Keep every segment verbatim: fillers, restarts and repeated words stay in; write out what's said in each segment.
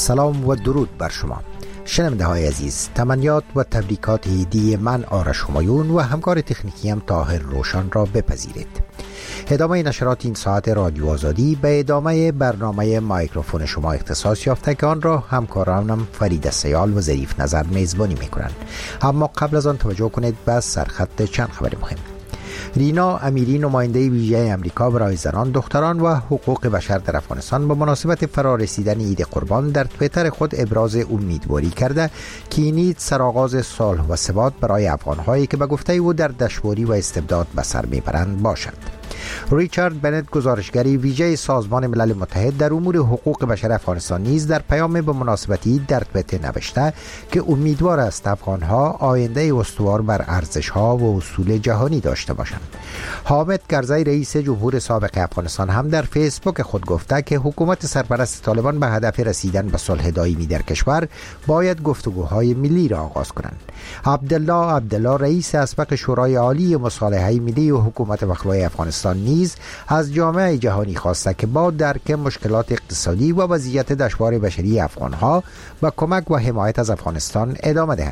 سلام و درود بر شما شنونده های عزیز. تمنیات و تبریکات عیدی من آرش همایون و همکار تکنیکیم طاهر روشن را بپذیرید. ادامه نشرات این ساعت رادیو آزادی به ادامه برنامه مایکروفون شما اختصاص یافته که آن را همکارانم فرید سیال و ظریف نظر میزبانی میکنند. اما قبل از آن توجه کنید به سرخط چند خبر مهم. رینا امیری نماینده ویژه امریکا برای زنان، دختران و حقوق بشر در افغانستان به مناسبت فرارسیدن عید قربان در توییتر خود ابراز امیدواری کرده که این عید سرآغاز صلح و ثبات برای افغان‌هایی که به گفته او در دشواری و استبداد به سر میبرند باشد. ریچارد بنت گزارشگری ویژه سازمان ملل متحد در امور حقوق بشر افغانستان نیز در پیام به مناسبت عید در توییتر نوشته که امیدوار است افغان‌ها آینده استوار بر ارزش‌ها و اصول جهانی داشته باشند. حامد کرزی رئیس جمهور سابق افغانستان هم در فیسبوک خود گفته که حکومت سرپرست طالبان به هدف رسیدن به صلح دائمی در کشور باید گفتگوهای ملی را آغاز کنند. عبدالله عبدالله رئیس اسبق شورای عالی مصالحه ملی و حکومت وقوع افغانستان نیز از جامعه جهانی خواسته که با درک مشکلات اقتصادی و وضعیت دشوار بشری افغانها و کمک و حمایت از افغانستان ادامه دهند.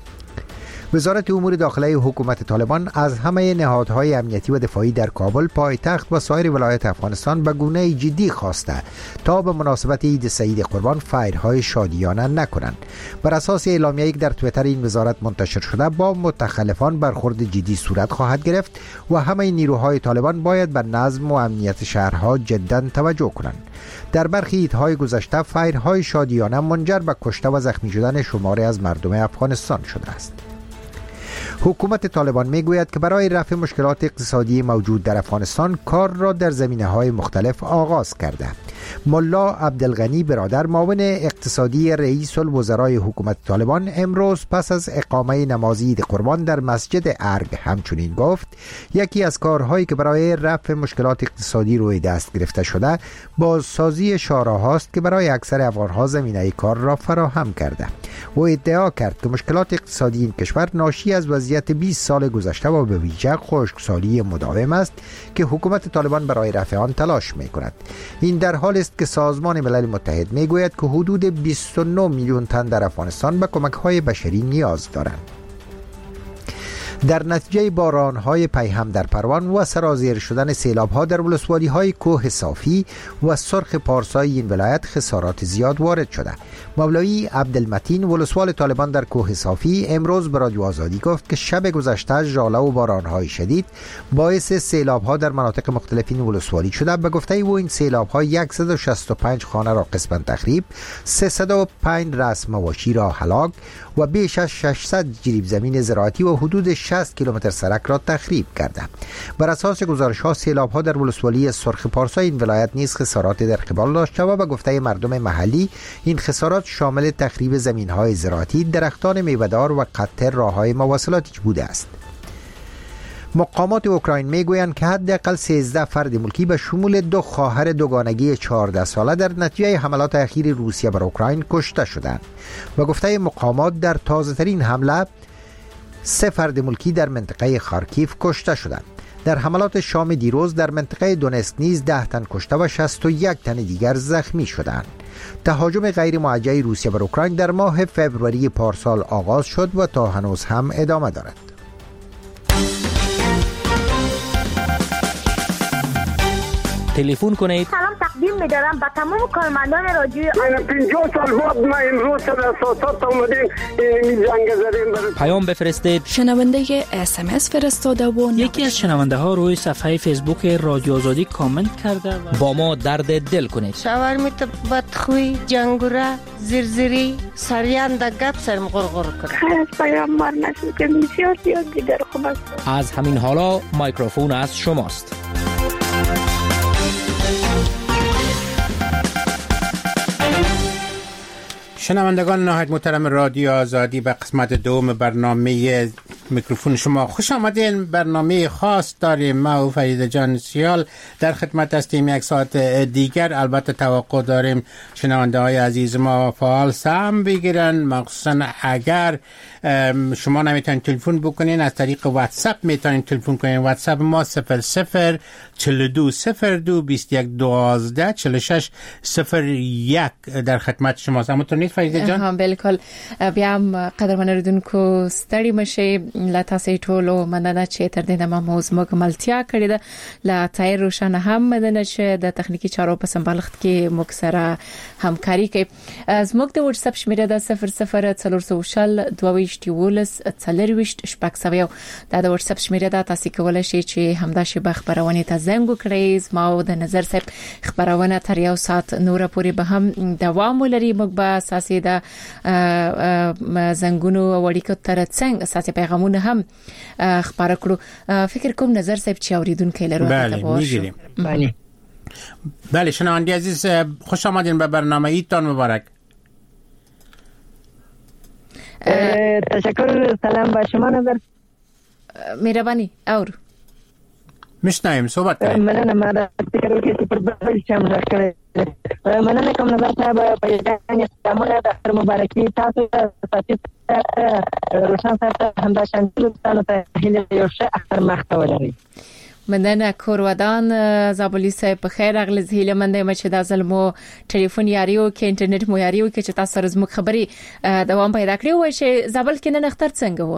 وزارت امور داخلی حکومت طالبان از همه نهادهای امنیتی و دفاعی در کابل، پایتخت و سایر ولایات افغانستان به گونه جدی خواسته تا به مناسبت عید سعید قربان فیرهای شادیانه نکنند. بر اساس اعلامیه‌ای که در توییتر این وزارت منتشر شده، با متخلفان برخورد جدی صورت خواهد گرفت و همه نیروهای طالبان باید به نظم و امنیت شهرها جداً توجه کنند. در برخی عیدهای گذشته فیرهای شادیانه منجر به کشته و زخمی شدن شماری از مردم افغانستان شده است. حکومت طالبان میگوید که برای رفع مشکلات اقتصادی موجود در افغانستان کار را در زمینه‌های مختلف آغاز کرده. ملا عبدالغنی برادر، معاون اقتصادی رئیس الوزرای حکومت طالبان، امروز پس از اقامه نماز عید قربان در مسجد ارگ همچنین گفت یکی از کارهایی که برای رفع مشکلات اقتصادی روی دست گرفته شده بازسازی شاهراهاست که برای اکثر افغان‌ها زمینه کار را فراهم کرده. او ادعا کرد که مشکلات اقتصادی این کشور ناشی از وضعیت بیست سال گذشته و به ویژه خشکسالی مداوم است که حکومت طالبان برای رفع آن تلاش می‌کند. این در حال است که سازمان ملل متحد میگوید که حدود بیست و نه میلیون تن در افغانستان به کمک‌های بشری نیاز دارند. در نتیجه باران‌های پیهم در پروان و سرازیر شدن سیلاب‌ها در ولسوالی‌های کوه صافی و سرخ پارسای این ولایت خسارات زیاد وارد شده. مولوی عبدالمتین ولسوال طالبان در کوه صافی امروز به رادیو آزادی گفت که شب گذشته ژاله و باران‌های شدید باعث سیلاب‌ها در مناطق مختلف این ولسوالی شده. به گفته او این سیلاب‌ها صد و شصت و پنج خانه را قسماً تخریب، سیصد و پنج رأس مواشی را هلاک و بیش از ششصد جریب زمین زراعتی و حدود شصت کیلومتر سرک را تخریب کرده. بر اساس گزارش‌ها سیلاب‌ها در ولسوالی سرخ پارسای این ولایت نیز خسارات در قبال داشته و به گفته مردم محلی این خسارات شامل تخریب زمین‌های زراعتی، درختان میوه‌دار و قطع راه‌های مواصلاتی بوده است. مقامات اوکراین میگویند که حداقل سیزده فرد ملکی به شمول دو خواهر دوگانگی چهارده ساله در نتیجه حملات اخیر روسیه بر اوکراین کشته شدند. و گفته مقامات در تازه‌ترین حمله سه فرد ملکی در منطقه خارکیف کشته شدند. در حملات شام دیروز در منطقه دونسک نیز ده تن کشته و شصت و یک تن دیگر زخمی شدند. تهاجم غیر موجه روسیه بر اوکراین در ماه فوریه پارسال آغاز شد و تا هنوز هم ادامه دارد. تلفن کنید. سلام تقدیم می‌دارم به تمام کارمندان رادیو. من پنجاه سال بعد ما امروز سر اساسات اومدیم این زنگ زدیم. پیام بفرستید. شنونده اس ام اس فرستاده و یکی از شنونده ها روی صفحه فیسبوک رادیو آزادی کامنت کرده و با ما درد دل کنید. شاورمیت بدخوی، جنگوره، زرزری، سریان در گپ سرم غرغر کنه. خیر از پیامبر نسل که بسیار زیاد دیگر خوب است. از همین حالا مایکروفون از شماست. شنوندگان نهایت محترم رادیو آزادی، به قسمت دوم برنامه میکروفون شما. خوش آمدین. برنامه خاص داریم. ما و فرید جان سیال در خدمت هستیم یک ساعت دیگر. البته توقع داریم شنونده های عزیز ما فعال سهم بگیرن، مخصوصا اگر شما نمیتونین تلفن بکنین از طریق واتساپ میتونین تلفن کنین. واتساپ ما صفر صفر چهل و دو صفر دو بیست و یک دوازده چهل و شش صفر یک در خدمت شماست. همونطور نیست فرید جان؟ ها بالکل. بیا هم قدرمن اوریدونکو ستړي مشي لا تاسو ټولو مننه چې تر دې دمه موضوع مکملتیا کړې ده. لا تایر روشن هم مننه چې د تخنیکی چارو په سمبالښت کې موږ سره همکاري کوي. زموږ د واتس اپ شمیره ده صفر صفر څلور شل دوه ویشت یولس څلور ویشت شپږ سوه. دا د واتس اپ شمیره ده. تاسو کولای شئ چې همدا شی به خبرونه ته زنګ وکړئ. زما د نظر صاحب خبرونه تر یو ساعت نور پورې به هم دوام ولري. موږ به اساسي د زنګونو وړیکو تر څنګه اساسي پیغامونه هم خبر کړو. فکر کوم نظر صاحب چې اوریدونکو لرو ته باشه. بله بله شنونده عزیز خوش آمدین به برنامه. ایتان مبارک. تشکر. سلام با شما نظر. مهربانی اور میشنویم صحبت کنید. مننه. ما دا فکر وکړم چې پر بل چا مذاکره مننه کوم نظر صاحب په دې سلامونه د اختر مبارکي تاسو ته روشن صاحب همدا شانتي تاسو ته هیله یو ښه اختر مخته ولري. مننه کور ودان زابلی صاحب په خیر اغلی زهیله منده چې د ظلمو ټلیفون یاریو کې انټرنیټ مو یاریو کې چې تاسو سره زموږ خبري دوام پیدا کړی و چې زابل کې نن اختر څنګه و؟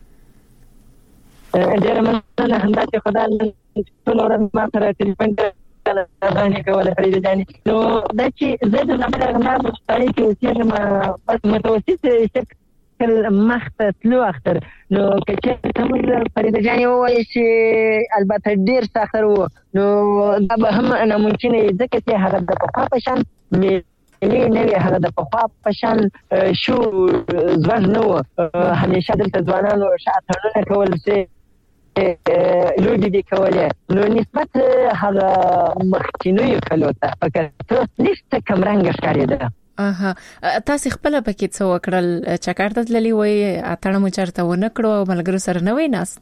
ډېر مننه. همدا چې خدای ټول ورځ ما سره ټلیفون کله باندې کوله فرید جان. نو دا چې زه د زمره نه مستعد کې اوسېږم بس متوسط شکل مخته تلو اختر. نو چې کوم فرید جان وایي چې البته ډیر سختر وو نو دا به هم نه ممکن ځکه چې هغه د پخوا په شان مې نه وی هغه د پخوا په شان شو ځوان نو همیشه دلته ځوانانو شاعرانه کول چې لوډي دي کوله. نو نسبت هغه مخکینوي کلو ته فکر ته نشته کم رنګ ښکارېده. اها تاسو خپل پکې څه وکړل؟ چکرته تللی وای اتړه مو چرته و نکړو ملګرو سره نه وای ناس؟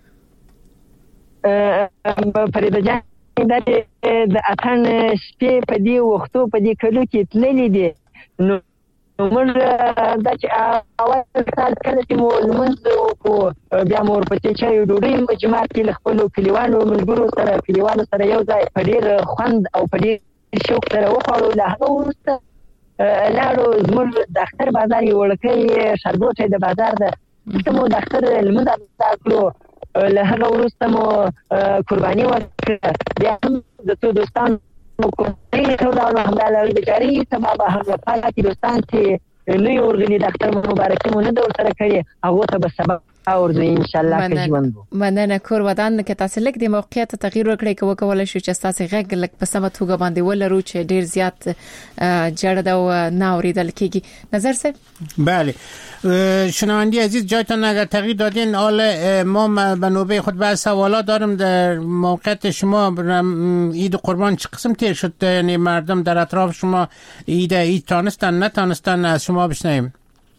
فرید جان د اتن شپې په دې وختو په دې کلو کې تللی دي. نو موږ د چې اول کال کله چې مو لمونځ وکړو بیا مو ورپسې چای ډوډۍ په جماعت کې خپلو کلیوالو ملګرو سره کلیوالو سره یو ځای په ډېر خوند او په ډېر شوق سره وخوړو. له هغه وروسته لاړو زموږ د اختر بازار یې وړکۍ شربوټی د بازار ده دلته مو د اختر لمونځ ادا کړو. له هغه وروسته مو قرباني وکړه. بیا هم د څو دوستانو کومې ټول همدا لري بیچاري سبا به هغه پاتې دوستان چې نوی اورګنی د اختر مبارکي مو نه در سره کړی هغه ته به سبا اورځي ان شاء الله که ژوند وو. مننه کور ودان کې تاسو لیک د موقعیت تغییر وکړي کوو کولای شو چې تاسو غږ لک په سمه توګه باندې ولرو چې ډیر زیات جړه دا نه اوریدل کیږي. نظر صاحب بله شنونده عزیز جایتان اگر تغییر دادین حال ما به نوبه خود به سوالات دارم. در موقعیت شما عید قربان چه قسم تیر شد؟ یعنی مردم در اطراف شما عید عید تانستن نتانستن از شما بشنویم.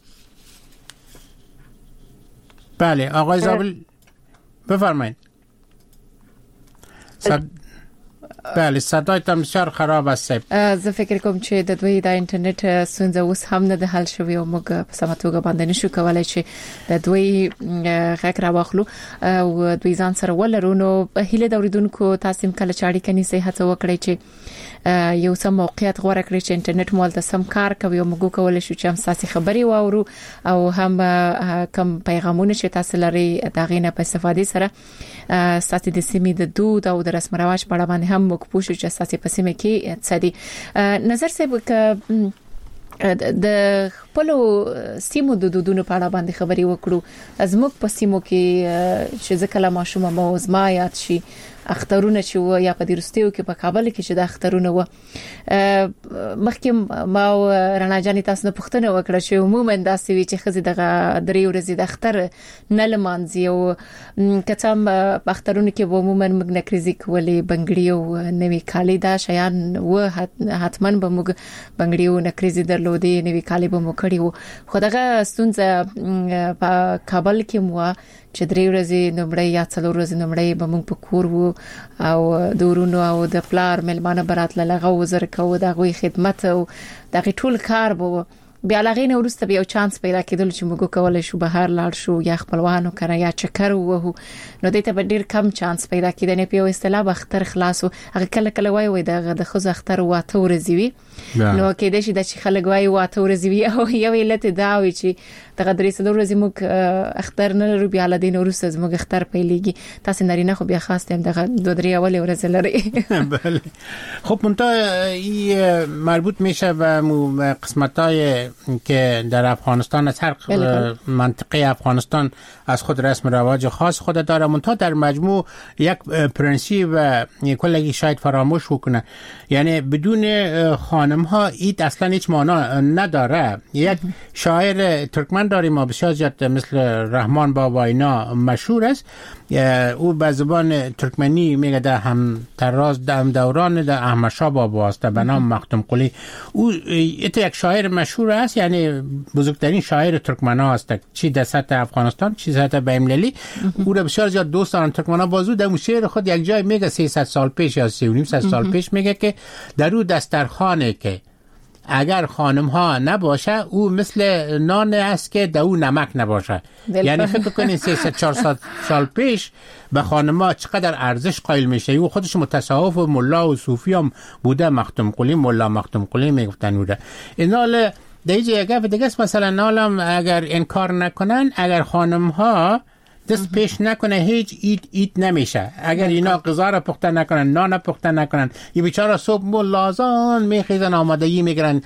بله آقای زابل بفرمایید. صد... بله صدایتان بسیار خراب است. زه فکر کوم چې د دوی د انټرنیټ ستونزه اوس هم نه د حل شوی او موږ په سمه توګه باندې نشو کولای چې د دوی غږ راوخلو او دوی ځان سره ولرو. نو هیله د اوریدونکو تاسو کله چاړي کني صحت هڅه وکړئ چې یو سم موقعیت غوړه کړی چې انټرنیټ مول د سم کار کوي او موږ کولای شو چې هم ساسي خبري واورو او هم کم پیغامونه چې تاسو لري دا غینه په استفادې سره ساسي د سیمې د دود او د رسم رواج په اړه باندې هم موږ پوښتنه چې ساسي په سیمه کې څه دي. نظر صاحب ک د خپل سیمو د دودونو په اړه باندې خبري وکړو. زموږ په سیمو کې چې ځکه ما شوم مو زما یاد شي اخترونه چې و یا په دیرستیو کې په کابل کې چې د اخترونه و مخکې ما رڼا جانې تاسو نه پوښتنه وکړه چې عموما دا سوي چې خزي دغه درې ورځې د اختر نه لمانځي او کڅم په اخترونه کې عموما موږ نکریزي کولې بنګړي او نوي کالي دا شیان و حتما به موږ بنګړي او نکریزي درلودي نوي کالي به مو کړی و. خو دغه ستونزه په کابل کې مو چې درې ورځې نومړی یا څلور ورځې نومړی به موږ په کور وو او دورونو او د پلار ملمانه برات لغه وزر کو د غوي خدمت او د ټول کار بو بیا لغې نو ورسته بیا چانس پیدا کېدل چې موږ کولای شو بهر لاړ شو یا خپلوانو کنه یا چکر وو نو دې ته ډیر کم چانس پیدا کېدل نه په اصطلاح اختر خلاصو هغه کله کله وای وای د خو اختر واته ورځي وي نو کې د شي د خلک وای واته ورځي وي او یو علت دا وي چې د غدري صدور ورځي موږ اختر نه لرو بیا لدین ورسته موږ اختر پیلېږي تاسو نارینه خو بیا خاص تم دغه دوه درې اول ورځ لري بله خب منتها مربوط میشه به قسمت‌های که در افغانستان از هر منطقه افغانستان از خود رسم رواج خاص خود داره منتها در مجموع یک پرنسیپ و کلگی شاید فراموش بکنه یعنی بدون خانم ها اید اصلا هیچ معنا نداره یک شاعر ترکمن داریم ما بسیار زیاد مثل رحمان بابا اینا مشهور است او به زبان ترکمنی میگه در هم تراز در دوران در احمد شاه بابا است به نام مختوم قلی او یک شاعر مشهور است یعنی بزرگترین شاعر ترکمن ها است چی در سطح افغانستان چی سطح بین‌المللی او را بسیار زیاد دوست دارن ترکمن ها بازو در شعر خود یک جای میگه سیصد سال پیش یا سه و نیم سال پیش میگه که در او دسترخوانه که اگر خانم ها نباشه او مثل نان است که در او نمک نباشه یعنی فکر کنید سیصد چهارصد سال پیش به خانم ها چقدر ارزش قائل میشه او خودش متصوف و ملا و صوفی هم بوده مختوم قلی ملا مختوم قلی میگفتن بوده اینال دیگه یک دیگه است مثلا نالم اگر انکار نکنن اگر خانم ها دست پیش نکنه هیچ اید اید نمیشه اگر اینا غذا را پخته نکنن نان پخته نکنن یه بیچاره صبح ملازان میخیزن آمادگی میگیرن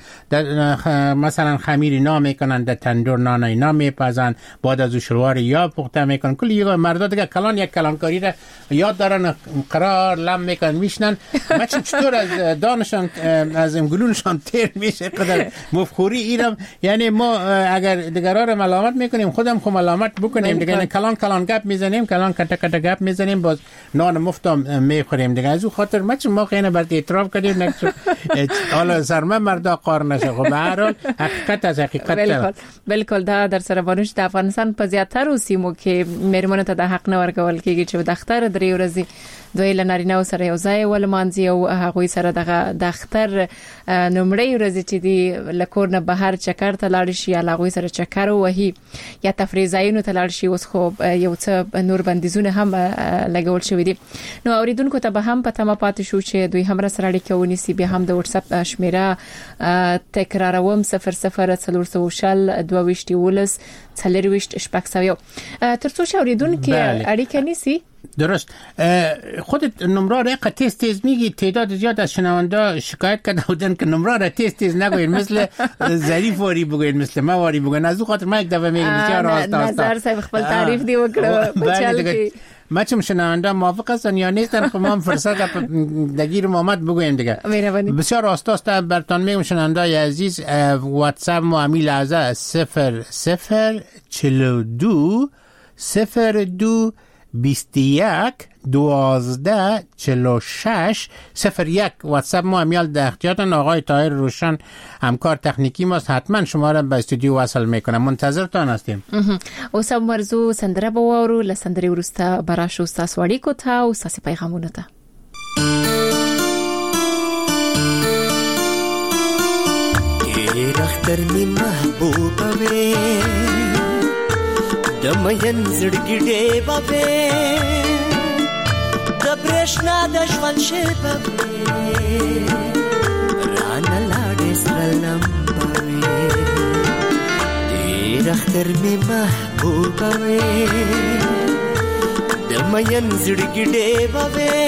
مثلا خمیر اینا میکنن در تندور نان اینا میپزن بعد از شلوار یا پخته میکنن کلی یه مردا دیگه کلان یک کلانکاری را یاد دارن قرار لم میکنن میشنن مچ چطور از دانشان از امگلونشان تیر میشه قدر مفخوری ایرم یعنی ما اگر دیگرا را ملامت میکنیم خودم خو ملامت بکنیم دیگه کلان کلان گپ میزنیم کلان کټ کټ گپ میزنیم باز نان مفتم میخوریم دیگه از او خاطر ما چه ما خینه برات اعتراف کردیم نه حالا سرمه مردا قار نشه خو به هر حال حقیقت از حقیقت بالکل بالکل دا در سره ونوش د افغانستان په زیاتره سیمو کې میرمنو ته د حق نه ورکول کیږي چې د اختر درې ورځې دوی لنارینه سره یو ځای ول مانځي او هغه سره د اختر نومړی ورځ چې دی لکور نه بهر چکر ته لاړ شي یا هغه سره چکر وهي یا تفریح ځایونو ته لاړ شي اوس خو یو څه نور بندیزونه هم لګول شوې دي نو اوریدونکو ته به هم پته ما پاتې شو چې دوی هم سره اړیکه ونیسي به هم د واتس اپ شمیره تکراروم صفر صفر څلور سوه شل دوه ویشت ولس څلور ویشت شپږ سوه ترڅو چې اوریدونکو اړیکه نیسي درست خودت نمره را تیز تیز میگی تعداد زیاد از شنونده شکایت کرده بودن که نمره را تیز تیز نگوین مثل ظریف واری بگوین مثل ما واری بگوین از او خاطر ما یک دفعه میگم بسیار آستا آستا نظر صاحب خپل تعریف دی وکړه بچل کی ما چم شنونده موافق هستن یا نیستن خب ما فرصت دگیر محمد بگویم دیگه بسیار آستا آستا براتون میگم شنونده عزیز واتس اپ معامی لحظه صفر صفر چهل و دو صفر دو بیست و یک دوازده چهل و شش صفر یک واتساپ ما امیال در اختیارتان آقای طاهر روشن همکار تکنیکی ماست حتما شما را به استودیو وصل میکنم منتظرتان هستیم او سم مرزو سندره بوارو لسندره ورسته براشو استاس وړیکو ته او استاس پیغامونو ته ډېر اختر می محبوبه وې د مین زړګي ډېبه وې د برېښنا د ژوند شېبه وې رانه لاړې سره لمبه وې ډېر اختر می محبوبه وې د مین زړګي ډېبه وې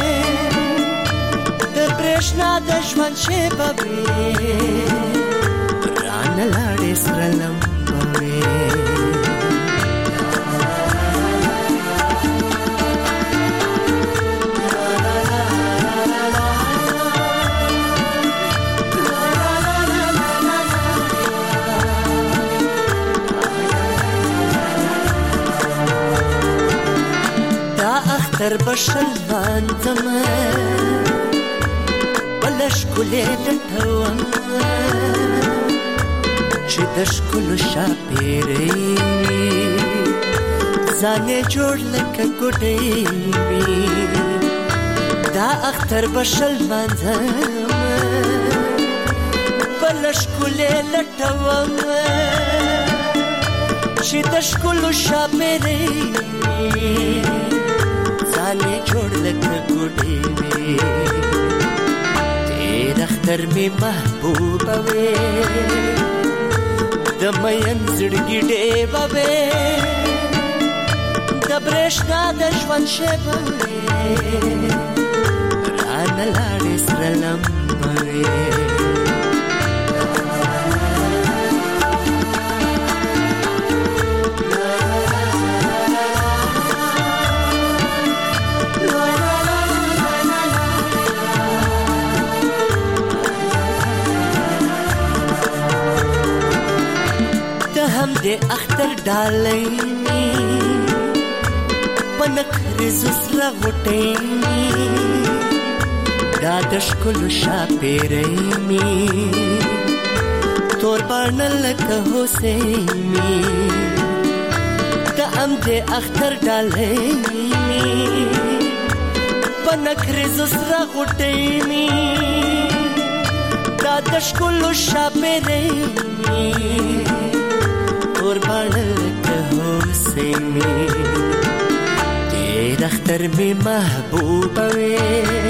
د برېښنا د ژوند شېبه وې رانه لاړې سره لمبه وې تر بشل باندم بلش کلی لټوم چې د ښکلو شاپېرې زانه جوړ لکه ګډې وي دا اختر بشل باندې بلش کولې لټوم چې د ښکلو شاپېرې زانه جوړ لکه ګډې وي تېر اختر مې محبوبه وې د مین زړګي ډېوه وې د برېښنا د ژوند شېبه وې رانه لاړې سره لمبه وې هم دې اختر ډالۍ پنک رزو سره غټې دا د ښکلو شاپېرې مې تور باڼه لکه هوسۍ مې د هم دې اختر ډالۍ پنک رزو سره غټې مې دا د ښکلو شاپېرې مې قربان لکه هوسۍ مې تېر اختر مې محبوبه وې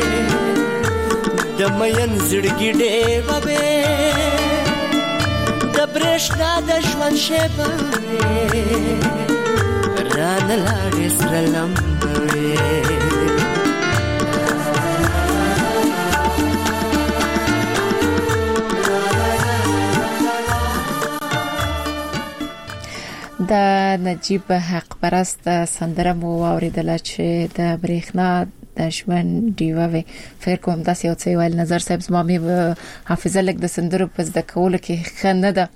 د مین زړګي ډېوه وې د برېښنا د ژوند شېبه وې رانه لاړې سره لمبه وې د نجیب حق پرست سندره مو واوریدله چې د برېښنا د ژوند ډیوه وي. فکر کوم داسې یو څه ویل نظر صاحب زما مې حافظه لګ د سندرو په زده کولو کې ښه نه ده.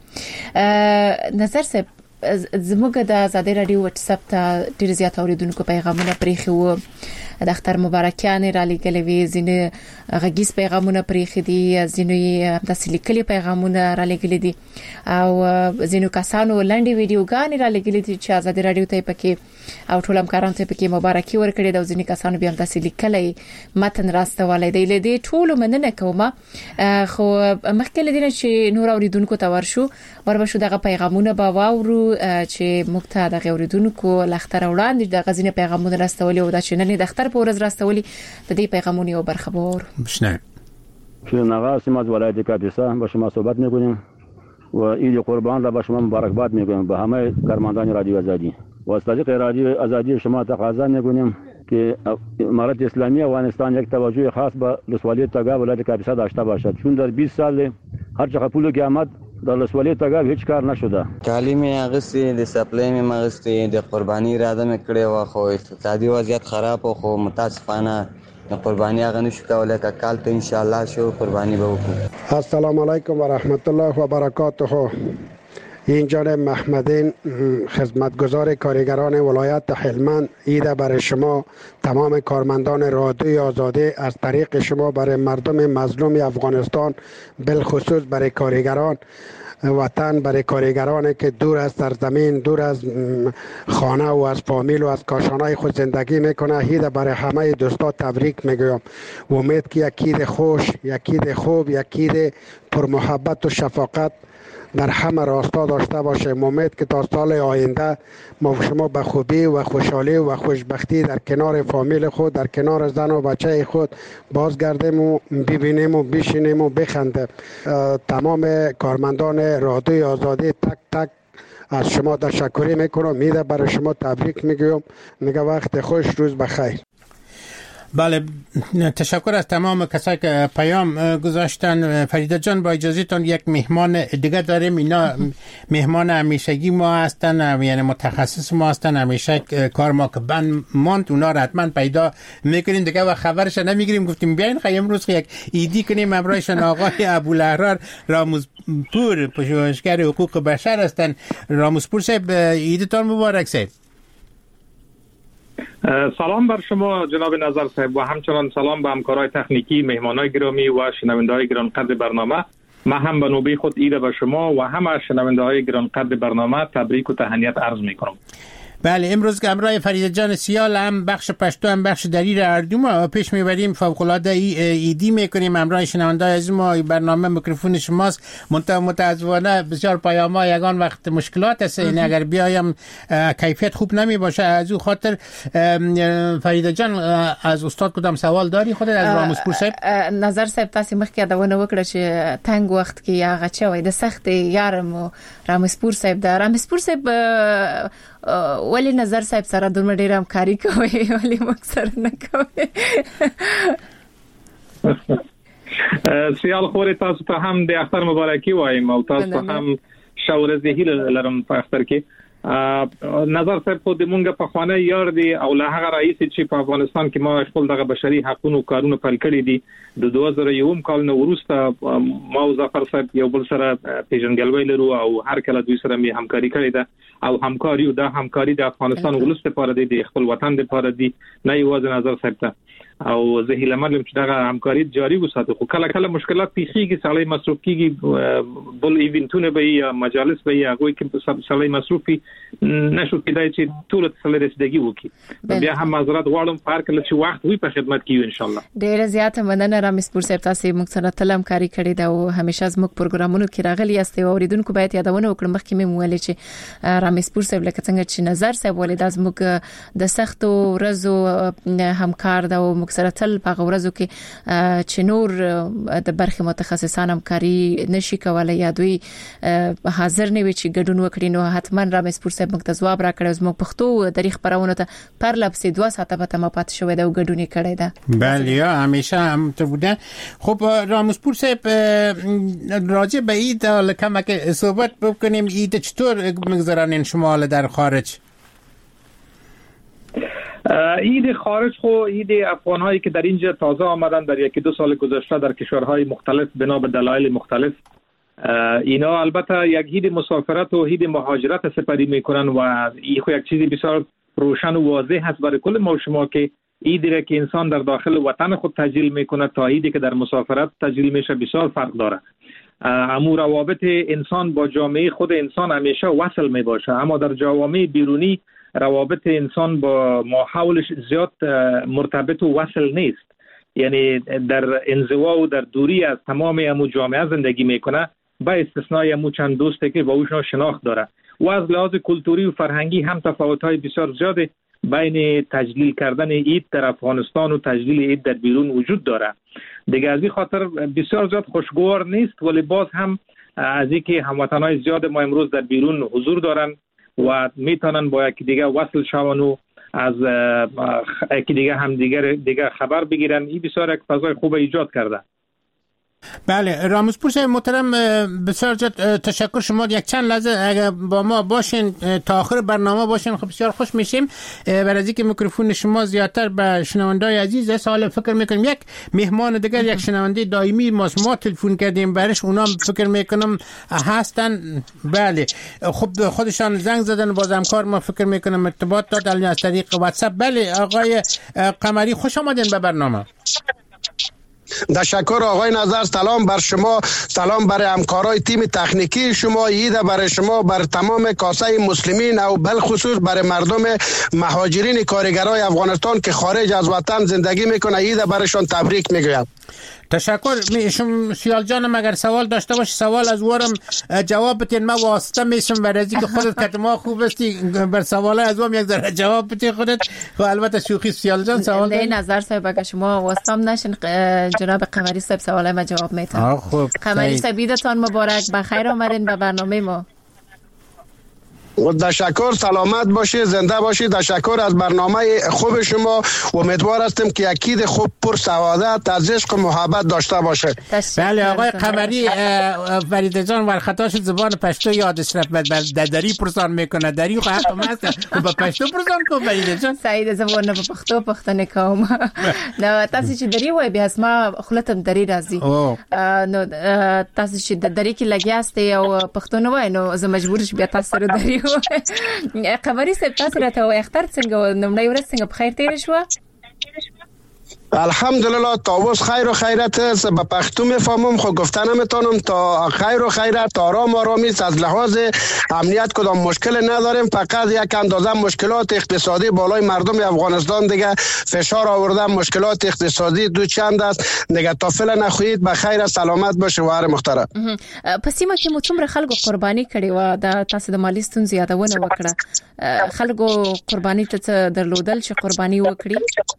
نظر صاحب زموږ د آزادۍ رادیو واتس اپ ته ډېر زیات اوریدونکو پیغامونه پرېښي وو د اختر مبارکیانې را لېږلې وې ځینې غږیز پیغامونه پرېښي دي ځینې داسې لیکلي پیغامونه را لېږلي دي او ځینو کسانو لنډې ویډیوګانې را لېږلي دي چې آزادۍ رادیو ته پکې او ټول همکارانو ته پکې مبارکي ورکړي د ځینې کسانو بیا داسې لیکلي متن راستولای دی لدې ټول مننه کوم خو مخکې لدې چې نور اوریدونکو ته ورشو وربشو دغه پیغامونه به واورو چې موږ ته د اوریدونکو لختر وړاندې د غزینه پیغامونه راستولي او د چنلې د اختر په ورځ راستولي د دې پیغامونه یو برخه وور بشنه شناغا سیمات ولایت کاپیسا با شما صحبت میکنیم و عید قربان را با شما مبارکباد میگویم به همه کارمندان رادیو آزادی و از طریق رادیو آزادی شما تقاضا میکنیم که امارت اسلامی افغانستان یک توجه خاص به ولسوالی تگا ولایت کاپیسا داشته باشد چون در بیست سال هر چقدر پول که آمد در ولسوالی تگا هیچ کار نشده. کالی می اغستی د سپلای می مغستی د قربانی اراده میکړې و خو اقتصادي وضعیت خراب او خو متاسفانه قربانی هغه نشو کولای که کال ته ان شاء الله شو قربانی به وکړو. السلام علیکم و رحمت الله و برکاته. این جانب محمدین خدمتگزار کارگران ولایت هلمند عید برای شما تمام کارمندان رادیوی آزادی از طریق شما برای مردم مظلوم افغانستان بالخصوص برای کارگران وطن برای کارگرانی که دور از سرزمین دور از خانه و از فامیل و از کاشانهای خود زندگی میکنه عید برای همه دوستا تبریک میگویم. امید که یک عید خوش یک عید خوب یک عید پر محبت و شفقت در همه راستا داشته باشیم. امید که تا سال آینده ما شما به خوبی و خوشحالی و خوشبختی در کنار فامیل خود در کنار زن و بچه خود بازگردیم و ببینیم و بشینیم و بخندیم. تمام کارمندان رادیوی آزادی تک تک از شما تشکر میکنم. میده برای شما تبریک میگویم. میگه وقت خوش روز بخیر. بله تشکر از تمام کسایی که پیام گذاشتن. فریده جان با اجازهتون یک مهمان دیگه داریم. اینا مهمان همیشگی ما هستن یعنی متخصص ما هستن همیشه کار ما که بند ماند اونا رو حتما پیدا میکنیم دیگه و خبرش نمیگیریم. گفتیم بیاین خیلی امروز یک ایدی کنیم. امرایشان آقای ابوالأحرار راموزپور پژوهشگر حقوق بشر هستن. راموزپور صاحب ایدتان مبارک صاحب. سلام بر شما جناب نظر صاحب و همچنان سلام به همکارای تکنیکی مهمانای گرامی و شنونده‌های گرانقدر برنامه. من هم به نوبه خود عید به شما و همه شنونده‌های گرانقدر برنامه تبریک و تهنیت عرض می‌کنم. بله امروز که همراه فرید جان سیال هم بخش پشتو هم بخش دری را اردو ما پیش میبریم فوق العاده ایدی میکنیم همراه شنونده از ما برنامه میکروفون شماست منتها متاسفانه بسیار پیام‌ها یگان وقت مشکلات است این اگر بیایم کیفیت خوب نمی باشه از او خاطر فرید جان از استاد کدام سوال داری خودت از رامسپور صاحب نظر صاحب تاسو مخکې یادونه وکړه چې تنگ وخت کې هغه چوي د سخت یارم رامسپور صاحب دا رامسپور صاحب ولی نظر صاحب سره دومره ډیر همکاري کوي ولی موږ سره نه کوي سیال خوري تاسو ته هم د اختر مبارکي وایم او تاسو ته هم شاور زهیل لرم په اختر کې نظر صاحب خو د مونږ په خوانه یار دی او له هغه رئیس چې په افغانستان کې ما خپل دغه بشري حقوقو کارونه پیل کړی دي د دوه زره یو کال نو وروسته ما او ظفر صاحب یو بل سره پیژنګلوي لرو او هر کله دوی سره می همکاري کړې ده او همکاري او د همکاري د افغانستان ولست لپاره دی د خپل وطن لپاره دی نه یوازې نظر صاحب ته او زه هیله مندم چې دغه همکاري جاری وساتو خو کله کله مشکلات پیښیږي سړی مصروف کیږي بل ایونتونه به یا مجالس به یا غوي کې سړی مصروفي نشو کېدای چې ټول څه رسیدګي وکړي بیا هم معذرت غواړم پر کله چې وخت وي په خدمت کې ان شاء الله ډیر زیات مننه رامسپور صاحب تاسو موږ سره تل همکاري کړې ده او همیشه زموږ پروګرامونو کې راغلي یاست او اوریدونکو باید یادونه وکړم مخکې مې ویل چې رامسپور صاحب لکه څنګه چې نظر صاحب ولې د زموږ د سختو ورځو همکار ده او موږ سره تل په غوړزو کې چې نور د برخه متخصصان همکاري نشي کولای یا دوی حاضر نه وي چې ګډون وکړي نو حتما رامسپور صاحب موږ ته جواب راکړو زموږ پښتو تاریخ خبرونه ته پر لپسې دوه ساعته به تم پات شوې ده او ګډون کړي ده بله همیشه هم ته بوده خب رامسپور صاحب راجع به اید لکم که صحبت بکنیم اید چطور میگذرانین شما در خارج اید خارج خو اید افغان‌هایی که در اینجا تازه آمدن در یکی دو سال گذشته در کشورهای مختلف بنا به دلایل مختلف اینا البته یک اید مسافرت و اید مهاجرت سپری میکنن و این خو یک چیزی بسیار روشن و واضح هست برای کل ما و شما که ایدی را که انسان در داخل وطن خود تجلیل میکنه تا ایدی که در مسافرت تجلیل میشه بسیار فرق داره امور روابط انسان با جامعه خود انسان همیشه وصل میباشه اما در جوامع بیرونی روابط انسان با ما حولش زیاد مرتبط و وصل نیست یعنی در انزوا و در دوری از تمام امو جامعه زندگی میکنه با استثنای امو چند دوستی که با اوشنا شناخت داره و از لحاظ کلتوری و فرهنگی هم تفاوت‌های بسیار زیاده بین تجلیل کردن عید در افغانستان و تجلیل عید در بیرون وجود داره دیگه از این خاطر بسیار زیاد خوشگوار نیست ولی باز هم از اینکه هموطنای زیاد ما امروز در بیرون حضور دارن و میتونن با یکی دیگه وصل شون و از یکی دیگه هم دیگر دیگه خبر بگیرن این بسیار یک فضای خوب ایجاد کرده بله رامسپور صاحب محترم بسیار تشکر شما یک چند لحظه اگر با ما باشین تا آخر برنامه باشین خب بسیار خوش میشیم برای از اینکه میکروفون شما زیادتر به شنوندای عزیز سوال فکر میکنم یک مهمان دیگر یک شنونده دائمی ما ما تلفن کردیم برش اونا فکر میکنم هستن بله خب خودشان زنگ زدن باز همکار ما فکر میکنم ارتباط دادن از طریق واتساپ بله آقای قمری خوش آمدین به برنامه تشکر آقای نظر سلام بر شما سلام بر همکارای تیم تکنیکی شما عید بر شما بر تمام کاسه مسلمین او بالخصوص بر مردم مهاجرین کارگرای افغانستان که خارج از وطن زندگی میکنه عید برشان تبریک میگویم تشکر میشم سیال جانم اگر سوال داشته باش سوال از ورم جواب بتین ما واسطه میشم برای اینکه خودت کتما خوب استی بر سوال از وام یک ذره جواب بتین خودت خب البته شوخی سیال جان سوال ده نظر صاحب اگر شما واسطم نشین جناب قمری صاحب سوال ما جواب میتونم خب قمری صاحب عیدتان مبارک بخیر آمدین به برنامه ما و تشکر سلامت باشی زنده باشی تشکر از برنامه خوب شما و امیدوار هستیم که اکید خوب پر سعادت از عشق و محبت داشته باشه بله آقای قمری فرید جان ور خطاش زبان پشتو یادش رفت دری پرسان میکنه دری خو حق ماست و با پشتو پرسان کو فرید جان سعید زبان په پښتو پښتنه کوم نو تاسو چې دری وای بیا اسما خلتم دری راځي نو تاسو چې د دری کې لګیاست او پښتون وای نو زه مجبور شم بیا تاسو سره دری قمری صاحب تاسو راته وای اختر څنګه نمړی ورځ څنګه په خیر تیر شو الحمدلله تا اوس خیر و خیرت است. به پښتو میفهمم خو گفتن نمیتونم. تا خیر و خیرت، تا آرام آرامی است. از لحاظ امنیت کدام مشکل نداریم، فقط یک اندازه مشکلات اقتصادی بالای مردم افغانستان دیگه فشار آوردن. مشکلات اقتصادی دو چند است دیگه. تا فعلا نخوید به خیر سلامت باشه واره محترم. پسیمه کې مو څومره خلکو قرباني کړي و د تاسو د مالی ستونزې یادونه وکړه. خلکو قرباني ته درلودل چې قرباني وکړي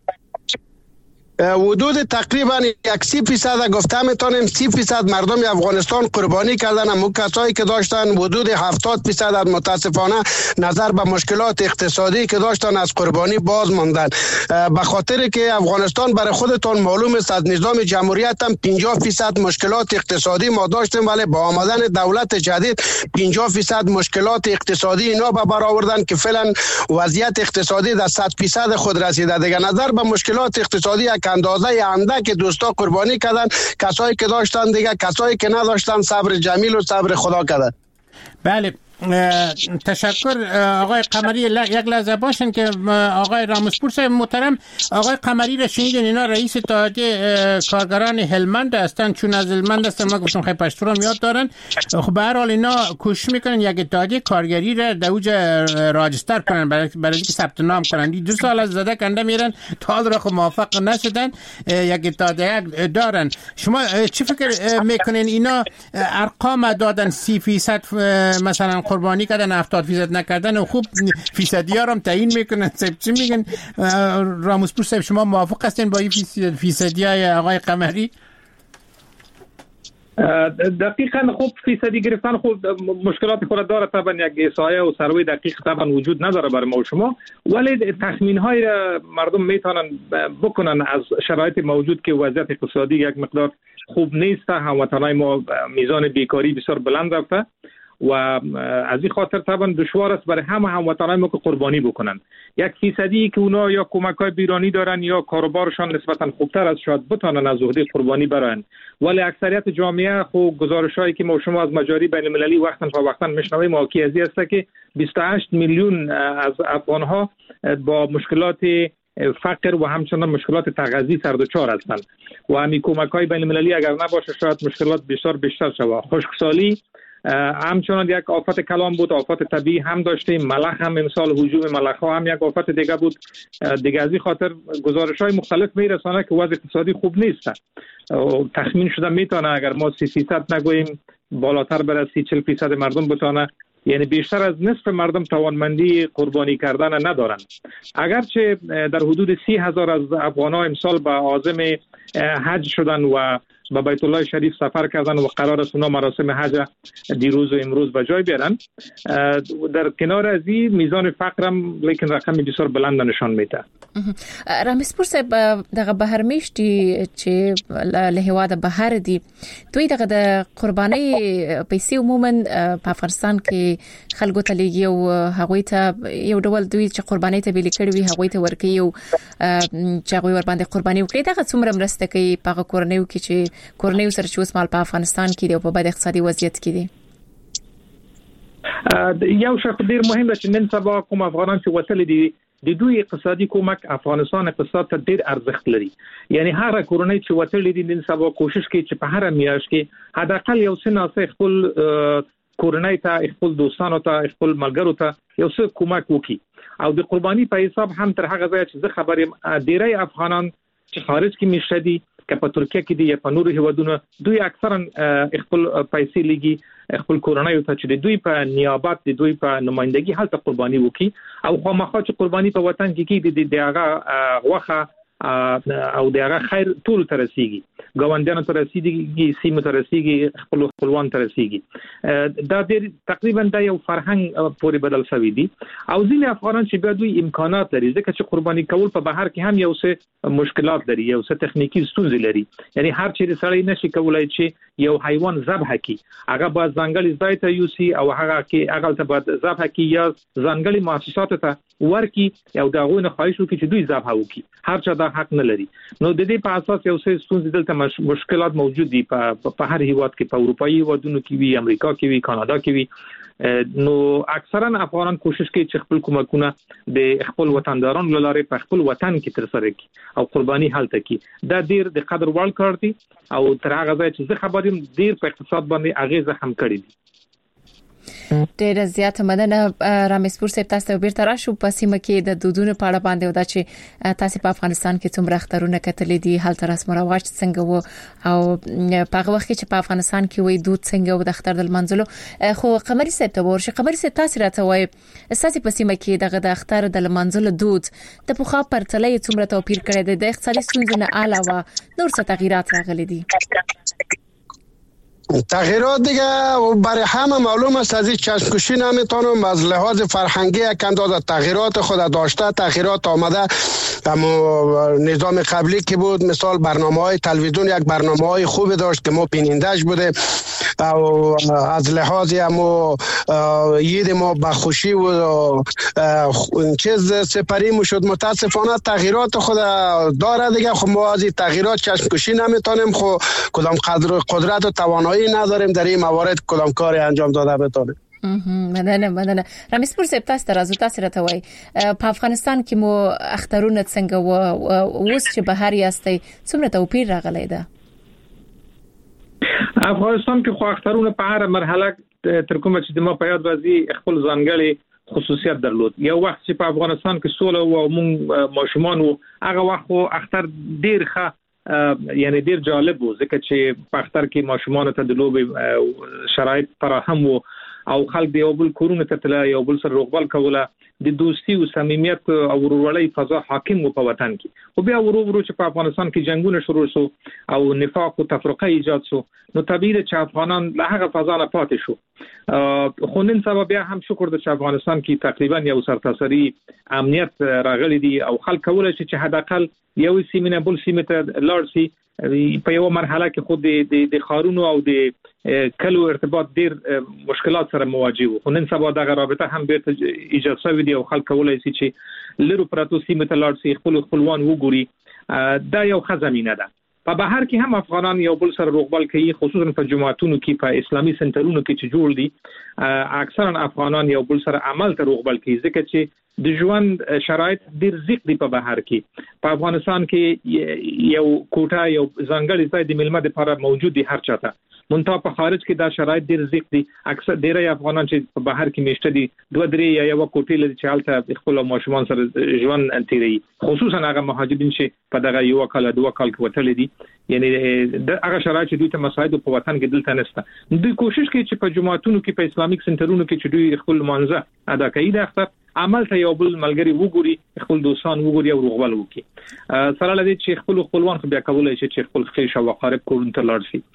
حدود تقریبا یک سی فیصد گفته میتونیم سی فیصد مردم افغانستان قربانی کردن. همون کسایی که داشتن حدود هفتاد فیصد متاسفانه نظر به مشکلات اقتصادی که داشتن از قربانی باز ماندن. به خاطر که افغانستان برای خودتون معلوم است از نظام جمهوریت هم پنجاه فیصد مشکلات اقتصادی ما داشتیم، ولی با آمدن دولت جدید پنجاه فیصد مشکلات اقتصادی اینا به بر آوردن که فعلا وضعیت اقتصادی در صد فیصد خود رسیده. دیگه نظر به مشکلات اقتصادی اندازه اندک که دوستا قربانی کردن، کسایی که داشتن دیگه، کسایی که نداشتن صبر جمیل و صبر خدا کردن. بله تشکر آقای قمری. یک لحظه باشن که آقای رامسپور صاحب محترم، آقای قمری را شنیدین، اینا رئیس اتحادیه کارگران هلمند هستن. چون از هلمند هستن ما گفتم خیلی پشتو رو یاد دارن. خب به هر حال اینا کوشش میکنن یک اتحادیه کارگری را در اوج راجستر کنن برای برای اینکه ثبت نام کنن. دو سال از زده کنده میرن تا حال را خب موفق نشدن. یک اتحادیه دارن. شما چی فکر میکنین اینا ارقام دادن سی فیصد مثلا قربانی کردن، هفتاد فیصد نکردن و خوب فیصدی ها رو هم تعیین میکنن؟ چی میگن رامسپور صاحب، شما موافق هستین با این فیصدی های آقای قمری؟ دقیقاً خوب فیصدی گرفتن خود مشکلات خود داره. طبعا یک احصایه و سروی دقیق طبعا وجود نداره برای ما و شما، ولی تخمین های مردم میتونن بکنن از شرایط موجود که وضعیت اقتصادی یک مقدار خوب نیست. هموطنای ما میزان بیکاری بسیار بلند رفته و از این خاطر طبعا دشوار است برای همه هموطنان ما که قربانی بکنن. یک فیصدی که اونا یا کمک‌های بیرانی دارن یا کاروبارشان نسبتا خوبتر از شاید بتونن از عهده قربانی برن، ولی اکثریت جامعه خو گزارشایی که ما شما از مجاری بین المللی وقتا تا وقتا میشنویم حاکی از این است که بیست و هشت میلیون از افغان‌ها با مشکلات فقر و همچنان مشکلات تغذیه سر دچار هستند و همین کمک‌های بین المللی اگر نباشه شاید مشکلات بسیار بیشتر شود. خشکسالی همچنان یک آفت کلان بود، آفت طبیعی هم داشتیم، ملخ هم امسال هجوم ملخ ها هم یک آفت دیگه بود. دیگه از این خاطر گزارش های مختلف میرسانه که وضع اقتصادی خوب نیست. تخمین شده میتونه اگر ما سی فیصد نگوییم بالاتر بره سی چل فیصد مردم بتونه، یعنی بیشتر از نصف مردم توانمندی قربانی کردن ندارن. اگرچه در حدود سی هزار از افغان‌ها امسال به عازم حج شدن و به بیت الله شریف سفر کردن و قرار است اونا مراسم حج دیروز و امروز به جای بیارن، در کنار از این میزان فقرم لیکن رقم بسیار بلند نشان میده. رامسپور صاحب دغه بهر میشتي چې له هواده بهر دي دوی دغه د قرباني پیسې عموما په افغانستان کې خلکو ته لګي او هغوی ته یو ډول دوی چې قرباني ته بلی کړي وي هغوی ته ورکي او چې هغوی ور باندې قرباني وکړي. دغه څومره مرسته کوي په کورنیو کې چې کورنیو سره چې اوس مال په افغانستان کې دی او په بد اقتصادي وضعیت کې دي؟ یو شرط ډیر مهم دی چې نن سبا کوم افغانان چې وتل دي د دوی اقتصادي کومک افغانستان اقتصاد ته ډیر ارزښت لري. یعنی هر کورنۍ چې وتل دي نن سبا کوشش کوي چې په هر میاشت کې حداقل یو څه نه خپل کورنۍ ته، خپل دوستانو ته، خپل ملګرو ته یو څه کومک وکړي او د قرباني په حساب هم تر هغه ځای چې زه خبرم ډیری افغانان چې خارج کې میشته دي که په ترکیه کې دي یا په نورو هیوادونو، دوی اکثرا خپل پیسې لګي خپل کورنۍ ته چې دوی په نیابت د دوی په نمائندګي هلته قرباني وکړي او خامخا چې قرباني په وطن کې کې د هغه غوخه او د هغه خیر ټول تر رسیږي، ګاونډیانو ته رسیږي، سیمه ته رسیږي، خپل خپلوان ته رسیږي. دا د تقریبا د یو فرهنګ پورې بدل شوی دی او ځینې افغانان چې بیا دوی امکانات لري ځکه چې قرباني کول په بهر کې هم یو څه مشکلات لري، یو څه تخنیکی ستونزې لري. یعنی هر چیرې سړی نشي کولای چې یو حیوان ذبح کړي، هغه باید ځانګړي ځای ته یوسي او هغه کې هغه ته باید ذبح کړي یا ځانګړي مؤسسات ته ورکړي او دا غوښنه خواهش وکړي چې دوی ذبح وکړي. هر چا دا حق نه لري. نو د دې په اساس یو څه ستونزې دلته مشکلات موجود دي په په هر هیواد کې، په اروپایي هیوادونو کې وي، امریکا کې وي، کانادا کې وي. نو اکثرا افغانان کوشش کوي چې خپل کومکونه د خپل وطندارانو لاره په خپل وطن کې تر سره کړي او قرباني حالت کړي دا ډیر د قدر وړ کار دی او تر هغه ځای چې زه خبرم ډیر په اقتصاد باندې اغیزه هم کړی دی. ډېر زیات مننه رامیسپور صاحب، تاسو ته بیرته راشو په سیمه کې د دودونو په اړه باندې ودا چې تاسو په افغانستان کې څومره اخترونه کتلې دي، هلته رسم او رواج څنګه وو او په هغه وخت چې په افغانستان کې وې دود څنګه و د اختر د منځلو. خو قمري صاحب ته ورشي، قمري صاحب تاسو راته وایي اساسي په سیمه کې دغه د اختر د منځلو دود د پوخا پرتلې څومره توپیر کړی دی، د اقتصادي ستونزو نه علاوه نور څه تغیرات راغلي دي؟ تغییرات دیگه برای همه معلوم است، از این چشمکشی نمیتونم از لحاظ فرهنگی یک اندازه تغییرات خود داشته، تغییرات آمده. اما نظام قبلی که بود مثال برنامه‌های تلویزیون یک برنامه‌های خوبی داشت که ما بینندش بوده او از لحاظ ما عید ما با خوشی و چیز سپری میشد. متاسفانه تغییرات خود داره دیگه، خب ما از این تغییرات چشمکشی نمیتونیم، خب کدام قدر قدرت و توانایی نداریم در این موارد کدام کاری انجام داده بتونیم. مننه مننه رامیسپور صاحب، تاسو تر ازو تاسو راته وای په افغانستان کې مو اخترونه څنګه و اوس چې بهر یاستئ څومره توپیر راغلی ده؟ افغانستان کې خو اخترونه په هر مرحله تر کومه چې د ما په یاد راځي خپل ځانګړي خصوصیت درلود. یو وخت چې په افغانستان کې سوله او مونږ ماشومان وو، هغه وخت خو اختر ډیر ښه یعنی ډیر جالب وو، ځکه چې په اختر کې ماشومان ته د لوبې شرایط فراهم وو او خلک د یو بل کورونه ته تل یو بل سره روغبل کوله، د دوستي او صمیمیت او ورورولۍ فضا حاکم و په وطن کې. او بیا ورو ورو چې په افغانستان کې جنگونه شروع شو او نفاق او تفرقه ایجاد شو، نو طبیعي ده چې افغانان له هغه فضا نه پاتې شو. خو نن سبا بیا هم شکر ده چې افغانستان کې تقریبا یو سرتاسري امنیت راغلی دی او خلک کولای شي چې حداقل یو سیمه بل سیمه ته لاړ شي. په یو مرحله کې خود د د خارونو او د کلو ارتباط ډیر مشکلات سره مواجه وو، خو نن سبا دغه رابطه هم بیرته ایجاد شوې دي او خلک کولای شي چې لرو پراتو سیمه ته لاړ شي، خپل خپلوان وګوري. دا یو ښه زمينه ده. په بهر کې هم افغانان یو بل سره روغبل کوي، خصوصا په جماعتونو کې په اسلامي سنټرونو کې چې جوړ دي اکثرا افغانان یو بل سره عمل ته روغبل کوي، ځکه چې د ژوند شرایط ډیر زیات دي په بهر کې. په افغانستان کې یو کوټه یو ځانګړی ځای د ملمه لپاره موجود دي هر چاته، منتها په خارج کې دا شرایط ډیر زیات دي. اکثر ډیری افغانان چې په بهر کې میشته دي دوه درې یا یو کوټې لري چې حالت خپل ماشومان سره ژوند تیری، خصوصا هغه مهاجرین چې په دغه یو کال دوه کال کې وتل دي، یعنی د هغه شرایط چې دوی ته مساعد په وطن کې دلته نشته. دوی کوشش کوي چې په جماعتونو کې په اسلامیک سنټرونو کې چې دوی خپل منځه ادا کوي د اختر عمل ته یو بل ملګری وګوري، خپل دوستان وګوري او روغبل وکړي. سره لدی چې خپل خپلوان خو بیا کولای شي چې خپل خیش او اقارب کورن ته لاړ شي.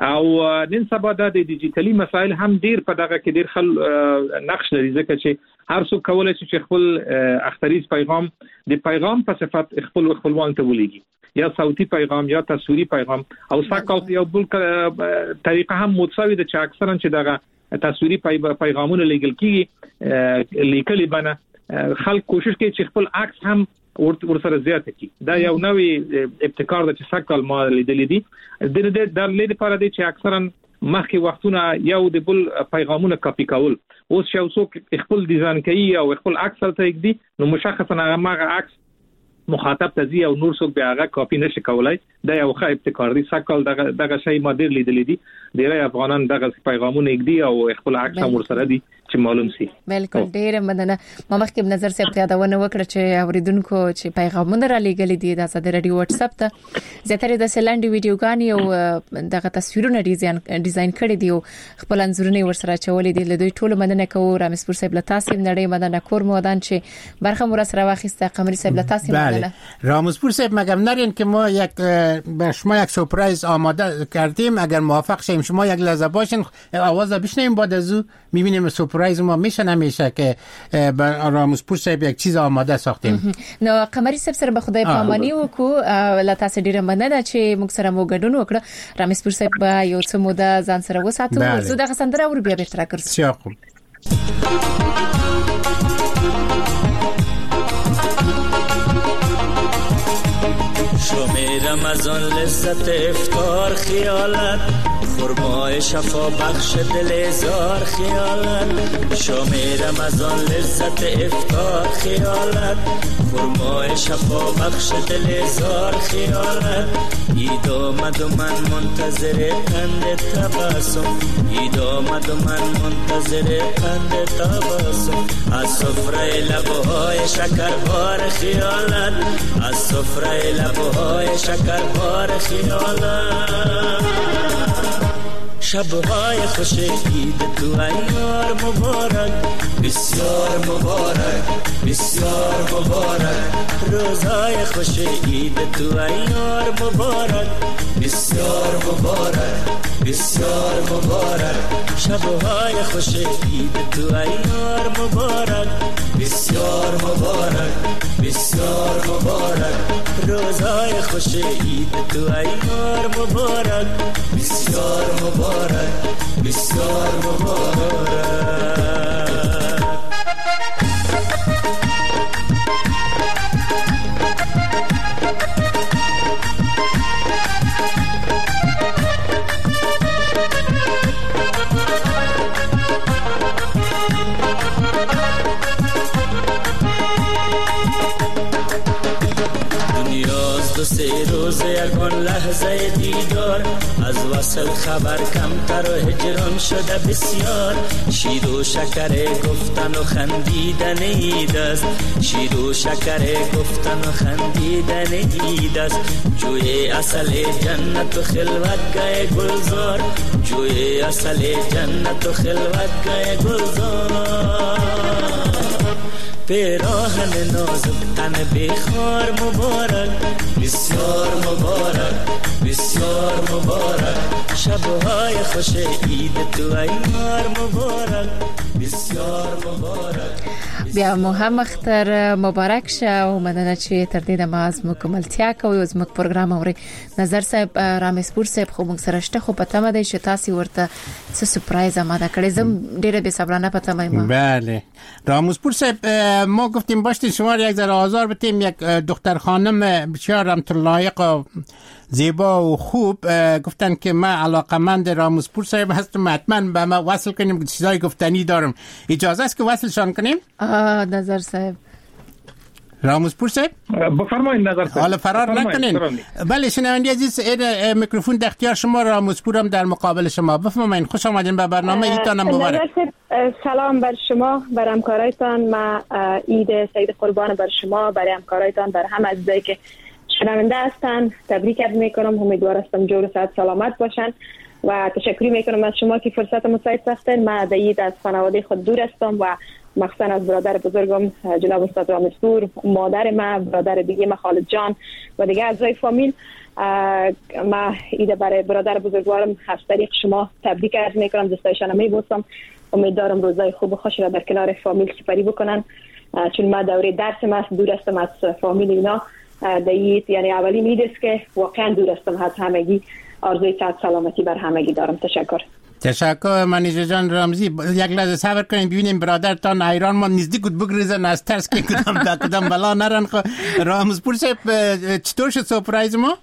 او نن سبا د ډیجیټلي مسایل هم ډیر په دغه کې ډیر خل نقش لري، ځکه چې هر څوک کولای شي چې خپل اختریز پیغام د پیغام په صفت خپل خپلوان ته ولېږي، یا صوتي پیغام یا تصویري پیغام. او ساکاو یو بل طریقه هم متساوي ده چې اکثرا چې دغه تصویري پیغامونه لیکل کیږي لیکلي بنه خلک کوشش کوي چې خپل عکس هم ورسره زیات کړي. دا یو نوې ابتکار ده چې ساکال ما لیدلې دي. د دې د لیدل لپاره دي چې اکثرا مخکې وختونه یو د بل پیغامونه کاپی کول، اوس یو څوک خپل ډیزاین کوي او خپل عکس ته یې نو مشخصا هغه عکس مخاطب ته زی او نور څوک به هغه کاپی نشي کولای. دا یو ښه ابتکار دی. ساکال دغه دغه شی ما ډیر لیدلې دي، ډیری افغانان دغه پیغامونه یې دي او خپل عکس هم ورسره دي چې معلوم شي. بالکل ډیر مننه. ما مخکې نظر صاحب ته یادونه وکړه چې اوریدونکو چې پیغامونه را لېږلي دي د آزاد رادیو واتس اپ ته زیاتره د سلندې ویډیوګانی او دغه تصویرونه ډیزاین ډیزاین کړي دي او خپل انځورونه ورسره چولې دي. له دوی ټول مننه کوو. رامیسپور صاحب له تاسو نړۍ مننه کور مودان چې برخه مو سره واخیسته. قمری صاحب له تاسو مننه. رامیسپور صاحب مگم نرین که ما یک به شما یک سورپرایز آماده کردیم، اگر موافق شیم شما یک لحظه باشین آواز بشنویم، بعد از او میبینیم سورپرایز ما میشه نمیشه که با رامیسپور صاحب یک چیز آماده ساختیم. نو قمری صاحب سره به خدای پامانی وکړو. لا تاسو ډیره مننه چې موږ سره مو ګډون وکړه. رامیسپور صاحب یو څه موده ځان سره وساتو. زه دغه سندره ور بیا به تر کړم. شمیرم از آن لذت افطار خیالت، خرمای شفا بخش دل زار خیالت. شمیرم از آن لذت افطار خیالت، خرمای شفا بخش دل زار خیالت. عید آمد و من منتظر قند تبسم، عید آمد و من منتظر قند تبسم. از سفره لبهای شکربار خیالت، از سفره لبهای شکربار خیالت. شبهای خوش عید تو ایار مبارک، بسیار مبارک بسیار مبارک. روزهای خوش عید تو ایار مبارک، بسیار مبارک بسیار مبارک. شبهای خوش عید تو ایار مبارک، بسیار مبارک بسیار مبارک. روزهای خوش عید تو ایار مبارک، بسیار مبارک بسیار مبارک. دو سه روز یکان لحظه دیدار، از وصل خبر کمتر و هجران شده بسیار. شیر و شکر گفتن و خندیدن عید است، شیر و شکر گفتن و خندیدن عید است. جوی اصل جنت و خلوت گاه گلزار، جوی اصل جنت و خلوت گاه گلزار. پیراهن نازک تن بخار مبارک، بسیار مبارک بسیار مبارک. شبهای خوش عید تو ایار مبارک، بسیار مبارک. بیا مو هم اختر مبارک شه و مننه چې تر دې د ما از مکملتیا کوي او زموږ پروګرام اوري. نظر صاحب رامسپور صاحب خو موږ سره شته، خو پته مده چې تاسو ورته څه سورپرایز آماده کړی. زم ډیره به صبرانه پته مې. بله رامسپور صاحب ما گفتیم باشید شما یک ذره آزار بتیم. یک دختر خانم بسیار رحمت و زیبا و خوب گفتن که من علاقمند رامسپور صاحب هستم، حتما به ما وصل کنیم، چیزای گفتنی دارم. اجازه است که وصلشان کنیم؟ آه نظر صاحب. رامسپور صاحب بفرمایید نظر صاحب. حالا فرار نکنین. بله شنونده عزیز، این میکروفون در اختیار شما. رامسپورم در مقابل شما. بفرمایید. خوش آمدین به برنامه ایتان مبارک. سلام بر شما، بر همکارایتان. ما عید سعید قربان بر شما، برای همکارایتان، بر همه عزیزایی که شنونده هستن تبریک میکنم. امیدوار هستم جور و صحت سلامت باشن و تشکر میکنم از شما که فرصت مساعد ساختین. من در عید از خانواده خود دور هستم و مخصوصا از برادر بزرگم جناب استاد رامسپور، مادر ما، برادر دیگه ما خالد جان و دیگه اعضای فامیل. ما عید برای برادر بزرگوارم از طریق شما تبریک عرض میکنم، دستایشان میبوسم. امیدوارم روزای خوب و خوش را در کنار فامیل سپری بکنن، چون ما دوره درس ما دور هستم از فامیل اینا. دعیت یعنی اولین عید است که واقعا دور هستم از همگی. آرزوی صحت سلامتی بر همگی دارم. تشکر. تشکر منیژه جان رمزی. یک لحظه صبر کنین ببینیم برادرتان ایران ما نزدیک بود بگریزن از ترس که کدام دا کدام بلا نرن. رامسپور صاحب چطور شد سورپرایز ما؟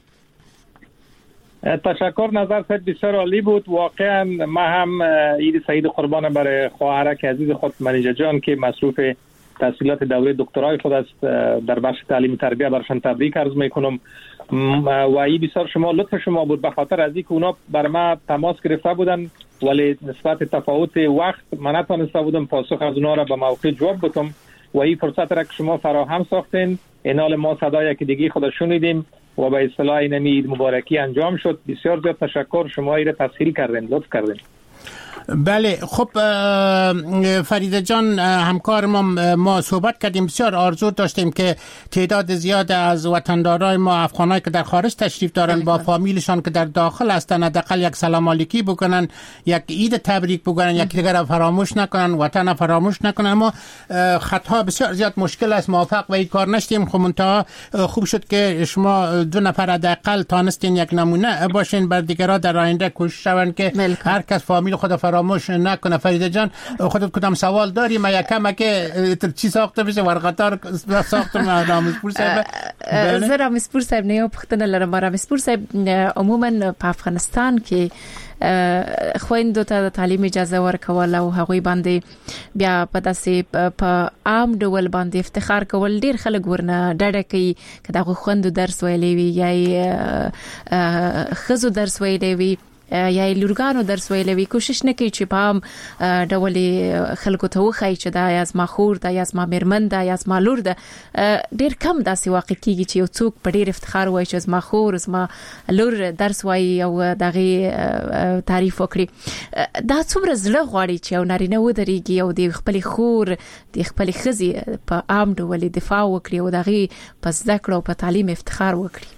تشکر نظر صاحب، بسیار عالی بود. واقعا ما هم عید سعید قربان برای خواهرک عزیز خود منیژه جان که مصروف تحصیلات دوره دکترای خود است در بخش تعلیم تربیت برشان تبریک عرض میکنم. و این بسیار شما لطف شما بود، به خاطر از اینکه اونا بر ما تماس گرفته بودن ولی نسبت تفاوت وقت من نتونسته بودم پاسخ از اونا را به موقع جواب بدم و این فرصت را که شما فراهم ساختین. اینال ما صدای که دیگه خود شنیدیم و به اصطلاح این عید مبارکی انجام شد. بسیار زیاد تشکر، شما این را تسهیل کردین، لطف کردین. بله خب فریده جان همکار ما ما صحبت کردیم، بسیار آرزو داشتیم که تعداد زیاد از وطندارای ما افغانایی که در خارج تشریف دارن با فامیلشان که در داخل هستن حداقل یک سلام علیکی بکنن، یک عید تبریک بگن، یک دیگر را فراموش نکنن، وطن فراموش نکنن. اما خطا بسیار زیاد مشکل است، موفق و این کار نشدیم. خب منتها خوب شد که شما دو نفر حداقل تانستین یک نمونه باشین بر دیگرها در آینده کوشش شون که هر کس فامیل خود فراموش فراموش نکنه. فریده جان خودت کدام سوال داری؟ ما یکم که چی ساخته بشه ورقتار ساختم رامسپور صاحب. زه رامسپور صاحب نه یو پختنه لرم. رامسپور صاحب عموما په افغانستان کې خويندو ته تعلیم اجازه ورکول او هغوی باندې بیا په داسې په عام ډول باندې افتخار کول ډیر خلک ورنه ډډه کوي که دغه خويندو درس ویلې وي یا خزو درس ویلې وي یا لورګانو درس ویلې وي، کوشش نه کوي چې په عام ډول خلکو ته وخایي چې دا یا زما خور ده یا زما میرمن ده یا زما لور ده. ډیر کم داسې واقع کیږي چې یو څوک په ډیر افتخار وایي چې زما خور زما لور درس وایي او دغه تعریف وکړي. دا څومره زړه غواړي چې یو نارینه ودرېږي او د خپل خور د خپل ښځې په عام ډول دفاع وکړي او دغه په زده کړو او په تعلیم افتخار وکړي.